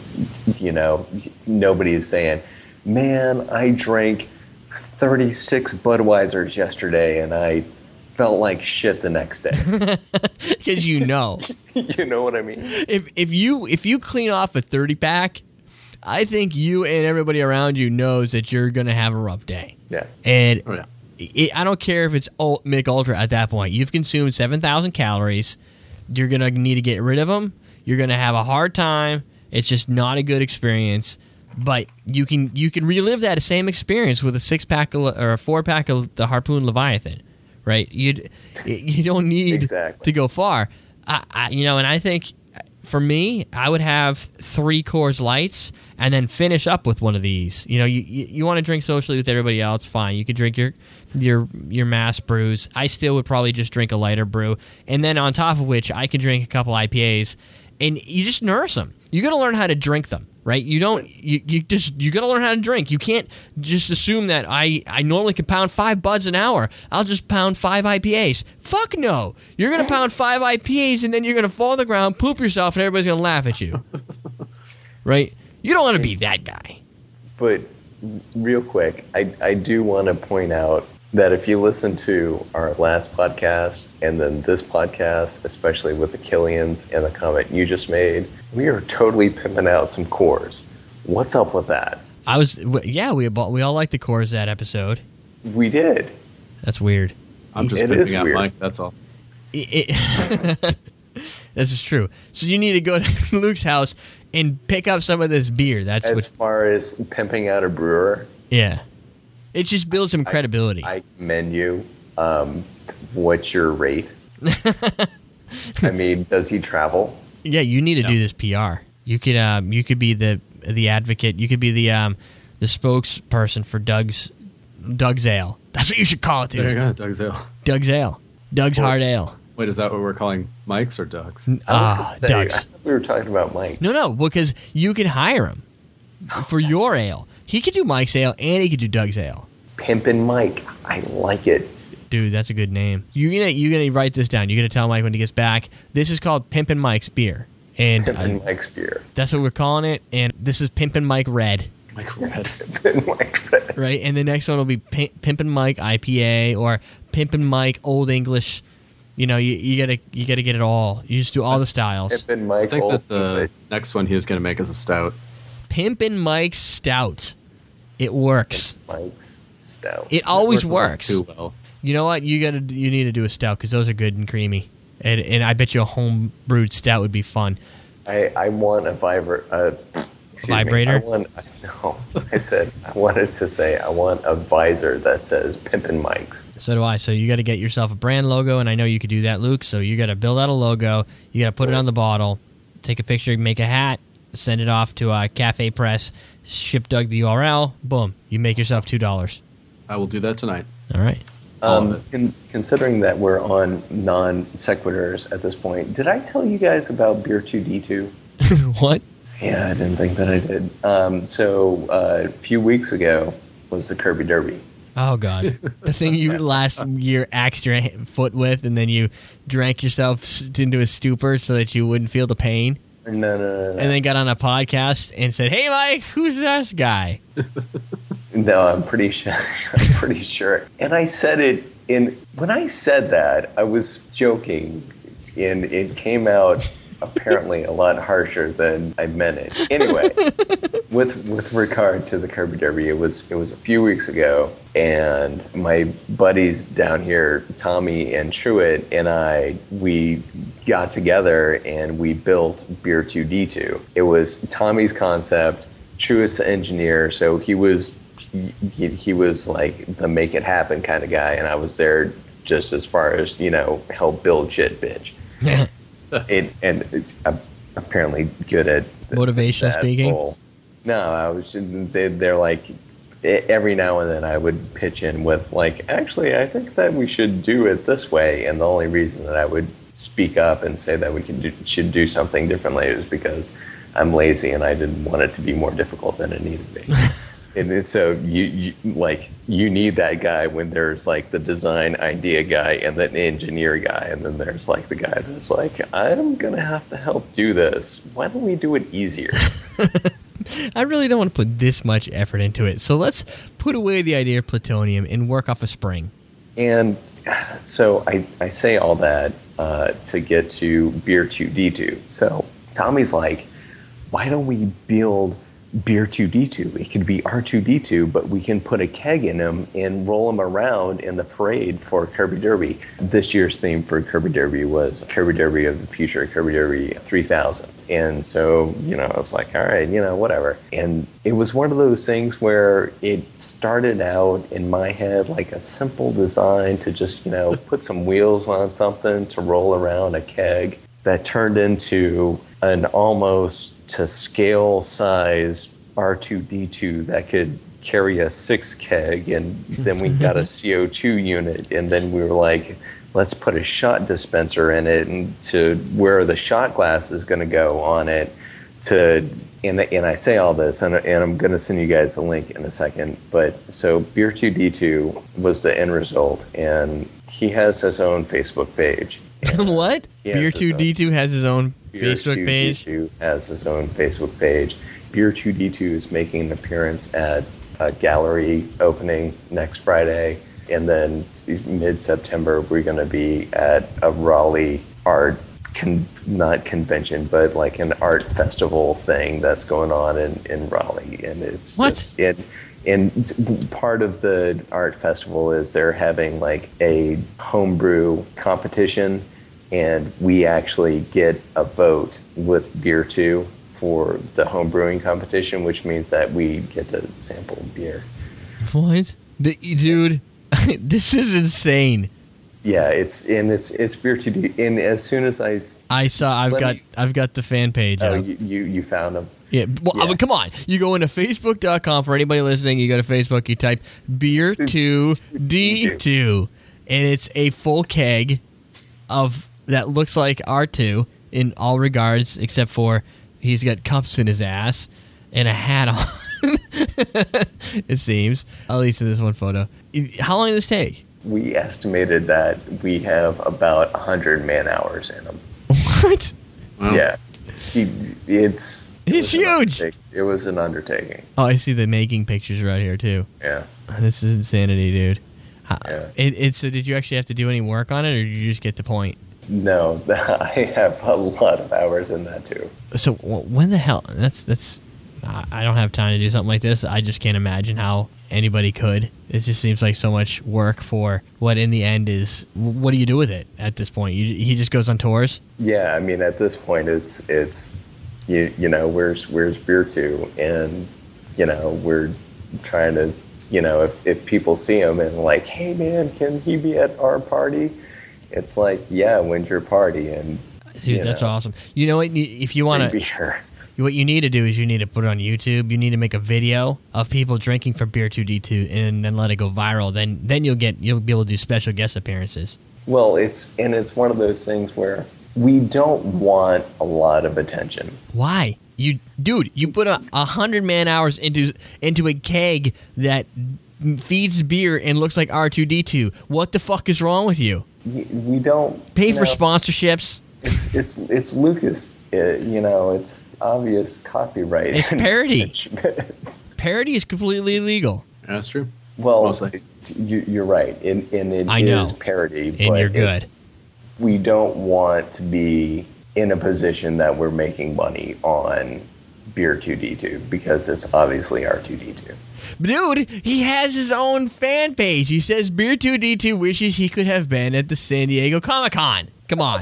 nobody is saying, man, I drank 36 Budweisers yesterday and I felt like shit the next day. Because You know what I mean? If you clean off a 30-pack, I think you and everybody around you knows that you're going to have a rough day. Yeah. And I don't care if it's Mick Ultra at that point. You've consumed 7,000 calories. You're going to need to get rid of them. You're going to have a hard time. It's just not a good experience. But you can relive that same experience with a 6-pack or a 4-pack of the Harpoon Leviathan, right? You don't need to go far. And I think for me, I would have 3 Coors Lights and then finish up with one of these. You want to drink socially with everybody else, fine. You could drink your mass brews. I still would probably just drink a lighter brew, and then on top of which, I could drink a couple IPAs, and you just nurse them. You got to learn how to drink them, right? You got to learn how to drink. You can't just assume that I normally can pound 5 buds an hour. I'll just pound 5 IPAs. Fuck no. You're going to pound 5 IPAs, and then you're going to fall on the ground, poop yourself, and everybody's going to laugh at you. Right? You don't want to be that guy. But real quick, I do want to point out that if you listen to our last podcast and then this podcast, especially with the Killians and the comment you just made, we are totally pimping out some Coors. What's up with that? We all liked the Coors that episode. We did. That's weird. I'm just pimping out Mike, that's all. This is true. So you need to go to Luke's house and pick up some of this beer. As far as pimping out a brewer? Yeah. It just builds some credibility. I commend you. What's your rate? I mean, does he travel? Yeah, you need to do this PR. You could be the advocate. You could be the spokesperson for Doug's Ale. That's what you should call it, dude. There you go, Doug's Ale. Doug's Ale. Doug's Hard Ale. Wait, is that what we're calling Mike's or Doug's? Doug's. I thought we were talking about Mike. No, because you can hire him for your ale. He could do Mike's ale and he could do Doug's ale. Pimpin' Mike. I like it. Dude, that's a good name. You're gonna write this down. You're gonna tell Mike when he gets back. This is called Pimpin' Mike's beer. And Pimpin' Mike's beer. That's what we're calling it. And this is Pimpin' Mike Red. Mike Red. Pimpin' Mike Red. Right? And the next one will be Pimpin' Mike IPA or Pimpin' Mike Old English. You know, you gotta get it all. You just do all the styles. Pimpin' Mike. I think Old that the English. next one he was going to make is a stout. Pimpin' Mike's Stout. It works. Mike's Stout. It always works. Too well. You know what? You need to do a stout because those are good and creamy. And I bet you a home brewed stout would be fun. I want a vibrator. I wanted to say I want a visor that says Pimpin' Mike's. So do I. So you got to get yourself a brand logo, and I know you could do that, Luke. So you got to build out a logo. You got to put it on the bottle, take a picture, make a hat, send it off to Cafe Press, ship Doug the URL. Boom. You make yourself $2. I will do that tonight. All right. Considering that we're on non sequiturs at this point, did I tell you guys about Beer 2D2? What? Yeah, I didn't think that I did. So a few weeks ago was the Kirby Derby. Oh, God. The thing you last year axed your foot with, and then you drank yourself into a stupor so that you wouldn't feel the pain? No. And then got on a podcast and said, "Hey, Mike, who's this guy?" No, I'm pretty sure. And I said it when I said that, I was joking, and it came out apparently a lot harsher than I meant it. Anyway, with regard to the Kirby Derby, it was a few weeks ago, and my buddies down here, Tommy and Truitt, and we got together and we built Beer 2D2. It was Tommy's concept. Truitt's the engineer, so he was like the make it happen kind of guy, and I was there just as far as help build shit, bitch. I'm apparently good at motivational speaking. No, I was. They're like every now and then I would pitch in with like, actually, I think that we should do it this way, and the only reason that I would speak up and say that we should do something differently is because I'm lazy and I didn't want it to be more difficult than it needed to be. And so you need that guy when there's like the design idea guy and the engineer guy, and then there's like the guy that's like, I'm gonna have to help do this. Why don't we do it easier? I really don't want to put this much effort into it, so let's put away the idea of plutonium and work off a spring. And so I say all that to get to Beer 2D2. So Tommy's like, why don't we build Beer 2D2? It could be R2D2, but we can put a keg in them and roll them around in the parade for Kirby Derby. This year's theme for Kirby Derby was Kirby Derby of the Future, Kirby Derby 3000. And so, I was like, all right, whatever. And it was one of those things where it started out in my head like a simple design to just, put some wheels on something to roll around a keg, that turned into an almost to scale size R2D2 that could carry a 6 keg, and then we got a CO2 unit, and then we were like, let's put a shot dispenser in it, and to where the shot glass is going to go on it. And I say all this, and I'm going to send you guys a link in a second. But so Beer 2D2 was the end result, and he has his own Facebook page. What? Beer 2D2 has his own Facebook page? Beer 2D2 has his own Facebook page. Beer 2D2 is making an appearance at a gallery opening next Friday. And then mid-September, we're going to be at a Raleigh art, not convention, but like an art festival thing that's going on in Raleigh. And it's what? And part of the art festival is they're having like a homebrew competition, and we actually get a vote with Beer 2 for the homebrewing competition, which means that we get to sample beer. What? Dude, this is insane. Yeah, it's Beer 2D, and as soon as I've got the fan page. Oh, you found them. Yeah, well, yeah. I mean, come on. You go into Facebook.com. For anybody listening, you go to Facebook, you type Beer 2D2, and it's a full keg of that looks like R2 in all regards, except for he's got cups in his ass and a hat on. It seems, at least in this one photo. How long did this take? We estimated that we have about 100 man-hours in him. What? Wow. Yeah. It's huge. It was an undertaking. Oh, I see the making pictures right here, too. Yeah. This is insanity, dude. Yeah. So did you actually have to do any work on it, or did you just get the point? No, I have a lot of hours in that, too. So when the hell... That's. I don't have time to do something like this. I just can't imagine how anybody could. It just seems like so much work for what in the end is... What do you do with it at this point? He just goes on tours? Yeah, I mean, at this point, it's you know, where's Beer 2? And, you know, we're trying to, you know, if people see him and like, hey, man, can he be at our party? It's like, yeah, when's your party? And dude, that's awesome. You know what? If you want to... What you need to do is you need to put it on YouTube. You need to make a video of people drinking from Beer 2D2 and then let it go viral. Then you'll be able to do special guest appearances. Well, it's one of those things where we don't want a lot of attention. Why? You put 100 man-hours into a keg that feeds beer and looks like R2D2. What the fuck is wrong with you? We don't pay for sponsorships. It's Lucas. You know, it's obvious copyright. It's parody. Parody is completely illegal. Yeah, that's true. Well, mostly. You're right, and it is parody. And but you're good. We don't want to be in a position that we're making money on Beer 2D2 because it's obviously R2D2. Dude, he has his own fan page. He says Beer 2D2 wishes he could have been at the San Diego Comic-Con. Come on.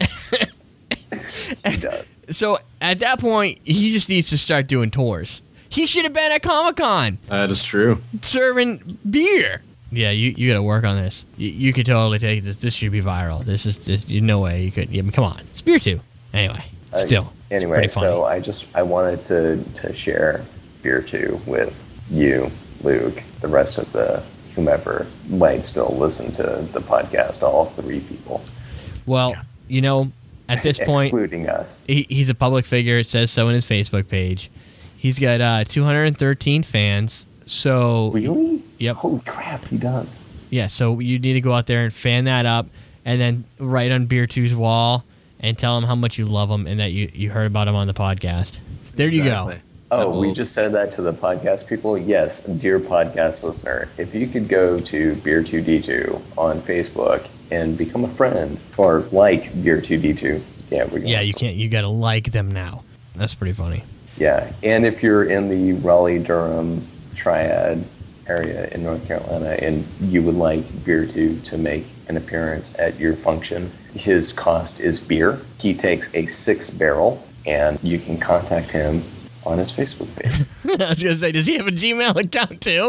He does. So at that point, he just needs to start doing tours. He should have been at Comic-Con. That is true. Serving beer. Yeah, you got to work on this. You could totally take this. This should be viral. This is no way you could. I mean, come on, it's Beer 2. Anyway, still. Anyway, so I wanted to share Beer 2 with you, Luke, the rest of the whomever might still listen to the podcast. All 3 people. Well, you know. At this point, excluding us, he's a public figure. It says so in his Facebook page. He's got 213 fans. So really, yep. Holy crap, he does. Yeah. So you need to go out there and fan that up, and then write on Beer 2's wall and tell him how much you love him and that you heard about him on the podcast. There exactly. You go. Oh, we just said that to the podcast people. Yes, dear podcast listener, if you could go to Beer 2D2 on Facebook and become a friend or like Beer 2D2. Yeah, you can't. You got to like them now. That's pretty funny. Yeah, and if you're in the Raleigh-Durham Triad area in North Carolina and you would like Beer 2 to make an appearance at your function, his cost is beer. He takes a 6-barrel, and you can contact him on his Facebook page. I was going to say, does he have a Gmail account too?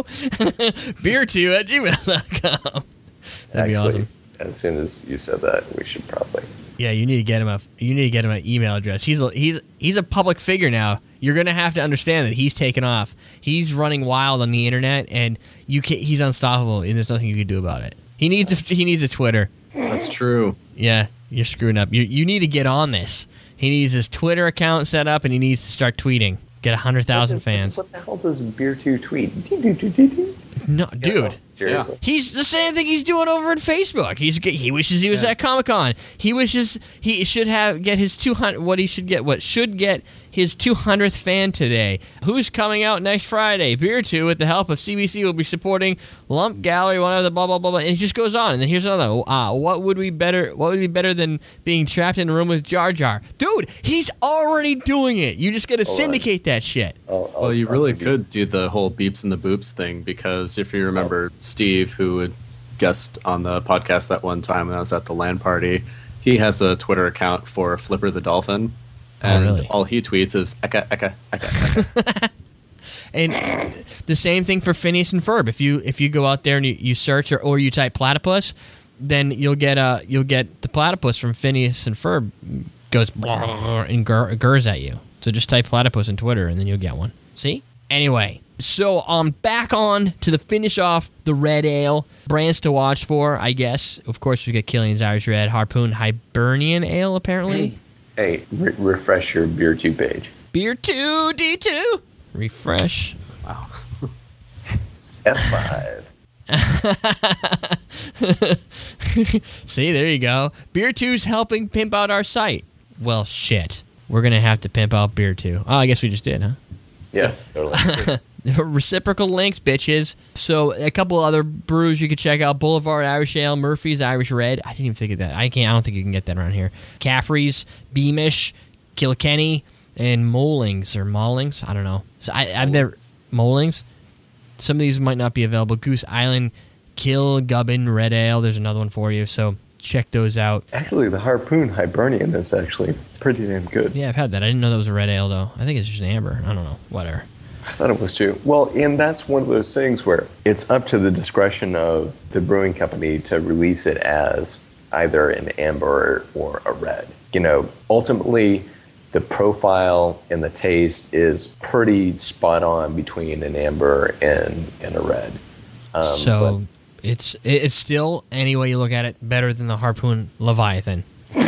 beer2@gmail.com. That'd be awesome. As soon as you said that, we should probably. Yeah, you need to get him an email address. He's a public figure now. You're gonna have to understand that he's taken off. He's running wild on the internet, and he's unstoppable, and there's nothing you can do about it. He needs a Twitter. That's true. Yeah, you're screwing up. You need to get on this. He needs his Twitter account set up, and he needs to start tweeting. Get 100,000 fans. What the hell does Beer 2 tweet? No, dude. Seriously. Yeah. He's the same thing he's doing over at Facebook. He wishes he was at Comic-Con. He wishes he should get his 200. What should get his 200th fan today. Who's coming out next Friday? Beer 2, with the help of CBC, will be supporting Lump Gallery, one of the blah blah blah blah. And it just goes on. And then here's another. What would be better than being trapped in a room with Jar Jar? Dude, he's already doing it. You just got to syndicate that shit. Well, you really could do the whole beeps and the boops thing, because if you remember Steve, who would guest on the podcast that one time when I was at the LAN party, he has a Twitter account for Flipper the Dolphin. And really? All he tweets is eka, eka, eka, eka. And the same thing for Phineas and Ferb. If you go out there and you search or you type platypus, then you'll get the platypus from Phineas and Ferb goes and gurs at you. So just type platypus on Twitter and then you'll get one. See? Anyway, So back on to the finish off the red ale. Brands to watch for, I guess. Of course, we got Killian's Irish Red, Harpoon Hibernian Ale, apparently. Hey, refresh your Beer 2 page. Beer 2, D2. Refresh. Wow. F5. See, there you go. Beer 2's helping pimp out our site. Well, shit. We're going to have to pimp out Beer 2. Oh, I guess we just did, huh? Yeah, totally. Reciprocal links, bitches. So a couple other brews you could check out: Boulevard Irish Ale, Murphy's Irish Red. I didn't even think of that. I don't think you can get that around here. Caffrey's, Beamish, Kilkenny, and Mollings or Maulings. I don't know. So I've never Mollings. Some of these might not be available. Goose Island, Kilgubbin Red Ale. There's another one for you. So check those out. Actually, the Harpoon Hibernian is actually pretty damn good. Yeah, I've had that. I didn't know that was a red ale though. I think it's just an amber. I don't know. Whatever. I thought it was too. Well, and that's one of those things where it's up to the discretion of the brewing company to release it as either an amber or a red. You know, ultimately, the profile and the taste is pretty spot on between an amber and a red. It's still, any way you look at it, better than the Harpoon Leviathan.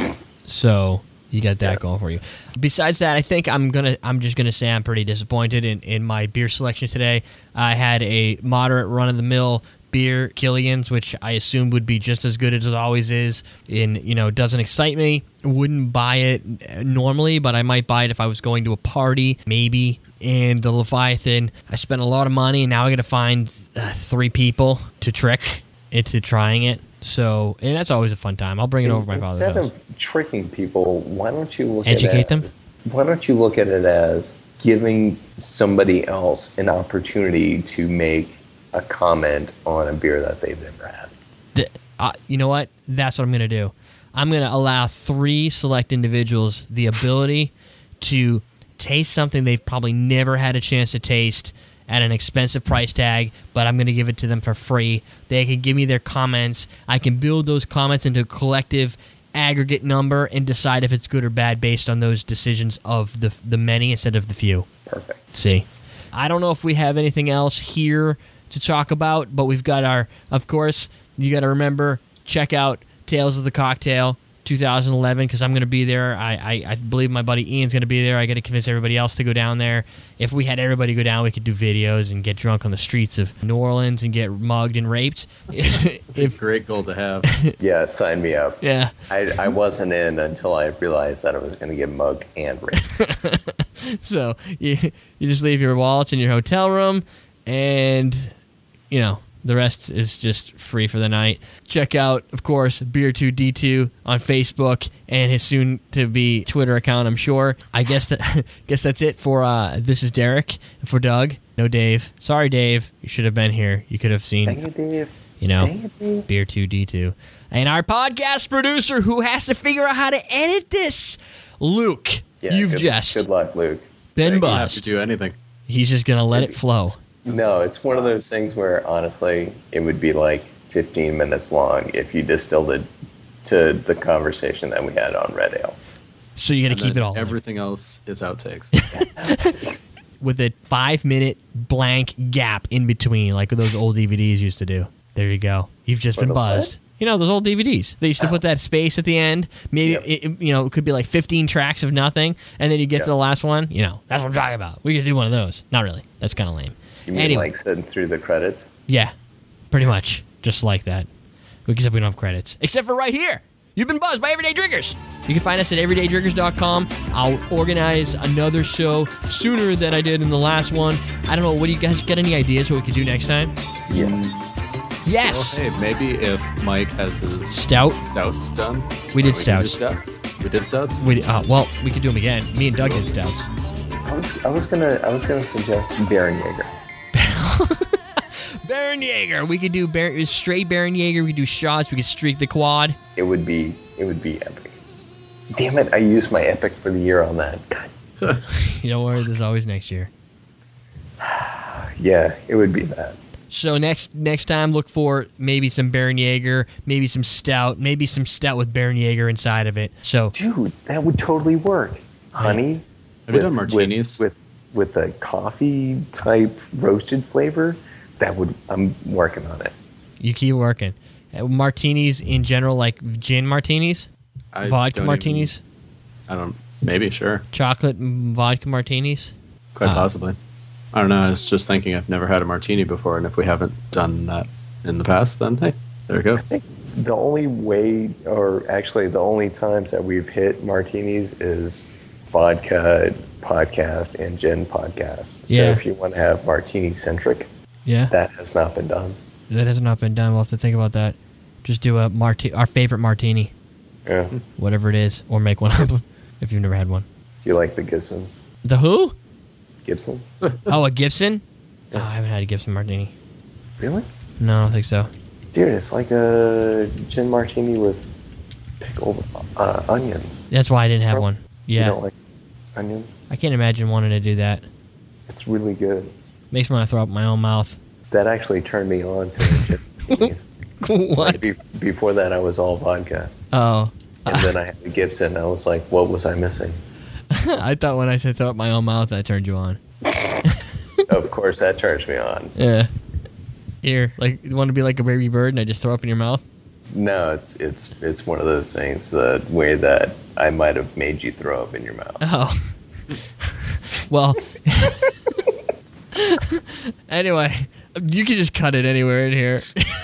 So you got that going for you. Besides that, I think I'm just gonna say I'm pretty disappointed in my beer selection today. I had a moderate run of the mill beer, Killian's, which I assumed would be just as good as it always is. Doesn't excite me. Wouldn't buy it normally, but I might buy it if I was going to a party, maybe. And the Leviathan, I spent a lot of money, and now I got to find 3 people to trick into trying it. So, and that's always a fun time. I'll bring it over to my father's house. Instead of tricking people, why don't you educate them? Why don't you look at it as giving somebody else an opportunity to make a comment on a beer that they've never had? You know what? That's what I'm going to do. I'm going to allow 3 select individuals the ability to taste something they've probably never had a chance to taste at an expensive price tag, but I'm going to give it to them for free. They can give me their comments. I can build those comments into a collective aggregate number and decide if it's good or bad based on those decisions of the many instead of the few. Perfect. See? I don't know if we have anything else here to talk about, but we've got of course, you got to remember, check out Tales of the Cocktail 2011 because I'm going to be there. I believe my buddy Ian's going to be there. I got to convince everybody else to go down there. If we had everybody go down, we could do videos and get drunk on the streets of New Orleans and get mugged and raped. It's a great goal to have. Yeah, sign me up. Yeah. I wasn't in until I realized that I was going to get mugged and raped. So you just leave your wallets in your hotel room and, the rest is just free for the night. Check out, of course, Beer2D2 on Facebook and his soon-to-be Twitter account, I'm sure. I guess that's it for This is Derek. For Doug, no Dave. Sorry, Dave. You should have been here. You could have seen, Dang it, Dave. Beer2D2. And our podcast producer who has to figure out how to edit this, Luke. Yeah, good luck, Luke. Been buzzed. You don't have to do anything. He's just going to let it flow. No, it's one of those things where, honestly, it would be like 15 minutes long if you distilled it to the conversation that we had on Red Ale. So you got to keep it all. Everything else is outtakes. With a 5-minute blank gap in between, like those old DVDs used to do. There you go. You've just been buzzed. What? Those old DVDs. They used to put that space at the end. Maybe, it could be like 15 tracks of nothing, and then you get to the last one. That's what I'm talking about. We could do one of those. Not really. That's kind of lame. You mean like sitting through the credits? Yeah, pretty much. Just like that. Except we don't have credits. Except for right here. You've been buzzed by Everyday Drinkers. You can find us at everydaydrinkers.com. I'll organize another show sooner than I did in the last one. I don't know. What do you guys got any ideas what we could do next time? Yeah. Yes. Well, hey, maybe if Mike has his stout done. We did stouts. We did stouts? We could do them again. Me and Doug did stouts. I was gonna suggest Baron Jaeger. Baron Jaeger. We could do straight Baron Jaeger. We could do shots. We could streak the quad. It would be epic. Damn it! I used my epic for the year on that. God. You don't worry. There's always next year. Yeah, it would be that. So next time, look for maybe some Baron Jaeger, maybe some stout with Baron Jaeger inside of it. So, dude, that would totally work. Honey. Have you done martinis? With with a coffee type roasted flavor, I'm working on it. You keep working. Martinis in general, like gin martinis, vodka martinis. Maybe, sure. Chocolate vodka martinis. Quite possibly. I don't know. I was just thinking I've never had a martini before, and if we haven't done that in the past, then hey, there we go. I think the only way, or actually the only times that we've hit martinis is vodka podcast and gin podcast. So if you want to have martini centric, that has not been done. That has not been done. We'll have to think about that. Just do our favorite martini. Yeah. Whatever it is, or make one up if you've never had one. Do you like the Gibsons? The who? Gibsons. Oh, a Gibson? Oh, I haven't had a Gibson martini. Really? No, I don't think so. Dude, it's like a gin martini with pickled onions. That's why I didn't have one. Yeah. You don't like onions? I can't imagine wanting to do that. It's really good. Makes me want to throw up my own mouth. That actually turned me on to gin martinis. What? Before that, I was all vodka. Oh. And then I had the Gibson. I was like, what was I missing? I thought when I said throw up my own mouth, that turned you on. Of course, that turns me on. Yeah. Here, like, you want to be like a baby bird and I just throw up in your mouth? No, it's one of those things, the way that I might have made you throw up in your mouth. Oh. Well. Anyway, you can just cut it anywhere in here.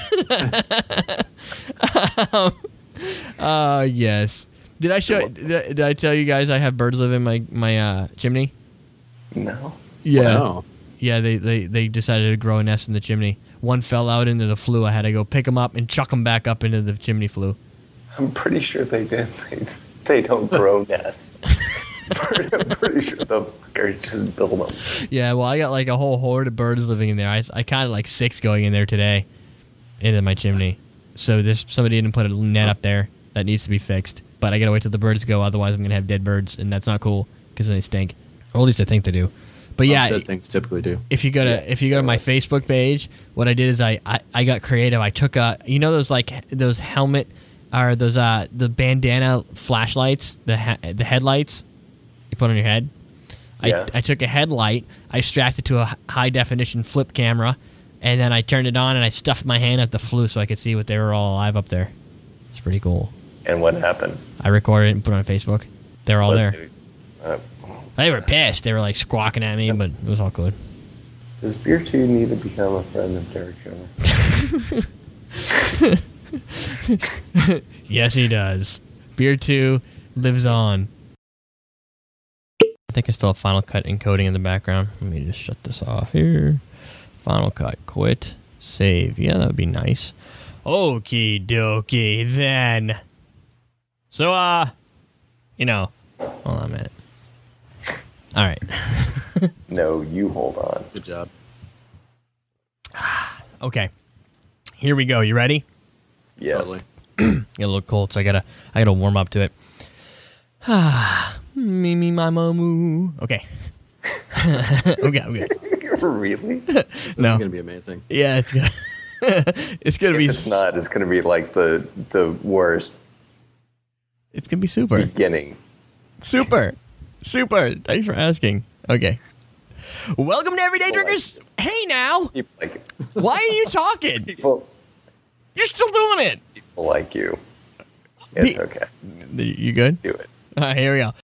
Yes. Did I tell you guys I have birds live in my chimney? No. Yeah. Wow. Yeah, they decided to grow a nest in the chimney. One fell out into the flue. I had to go pick them up and chuck them back up into the chimney flue. I'm pretty sure they did. They don't grow nests. I'm pretty sure the fuckers just build them. Yeah, well, I got like a whole horde of birds living in there. I kind of like 6 going in there today into my chimney. So somebody didn't put a net up there. That needs to be fixed. But I got to wait till the birds go. Otherwise, I'm going to have dead birds, and that's not cool because then they stink. Or at least I think they do. But yeah, dead things typically do. If you go to my Facebook page, what I did is I got creative. I took those helmet or those the bandana flashlights, the headlights you put on your head. Yeah. I took a headlight, I strapped it to a high definition flip camera, and then I turned it on and I stuffed my hand up the flue so I could see what they were all alive up there. It's pretty cool. And what happened? I recorded it and put it on Facebook. They were all there. Uh, They were pissed. They were like squawking at me, but it was all good. Does Beer 2 need to become a friend of Derek Schiller? Yes, he does. Beer 2 lives on. I think I still have Final Cut encoding in the background. Let me just shut this off here. Final Cut, quit, save. Yeah, that would be nice. Okie dokie, then. So, hold on a minute. All right. No, you hold on. Good job. Okay. Here we go. You ready? Yes. Totally. Get a little cold, so I gotta warm up to it. Me, my moo. Okay. Okay. Really? This No. is gonna be amazing. Yeah, it's gonna. It's gonna be. It's not. It's going to be like the worst It's gonna be super. beginning. Super. Thanks for asking. Okay. Welcome to Everyday Drinkers. Hey now. People like it. Why are you talking? People You're still doing it. like you. It's okay. You good? Do it. All right, here we go.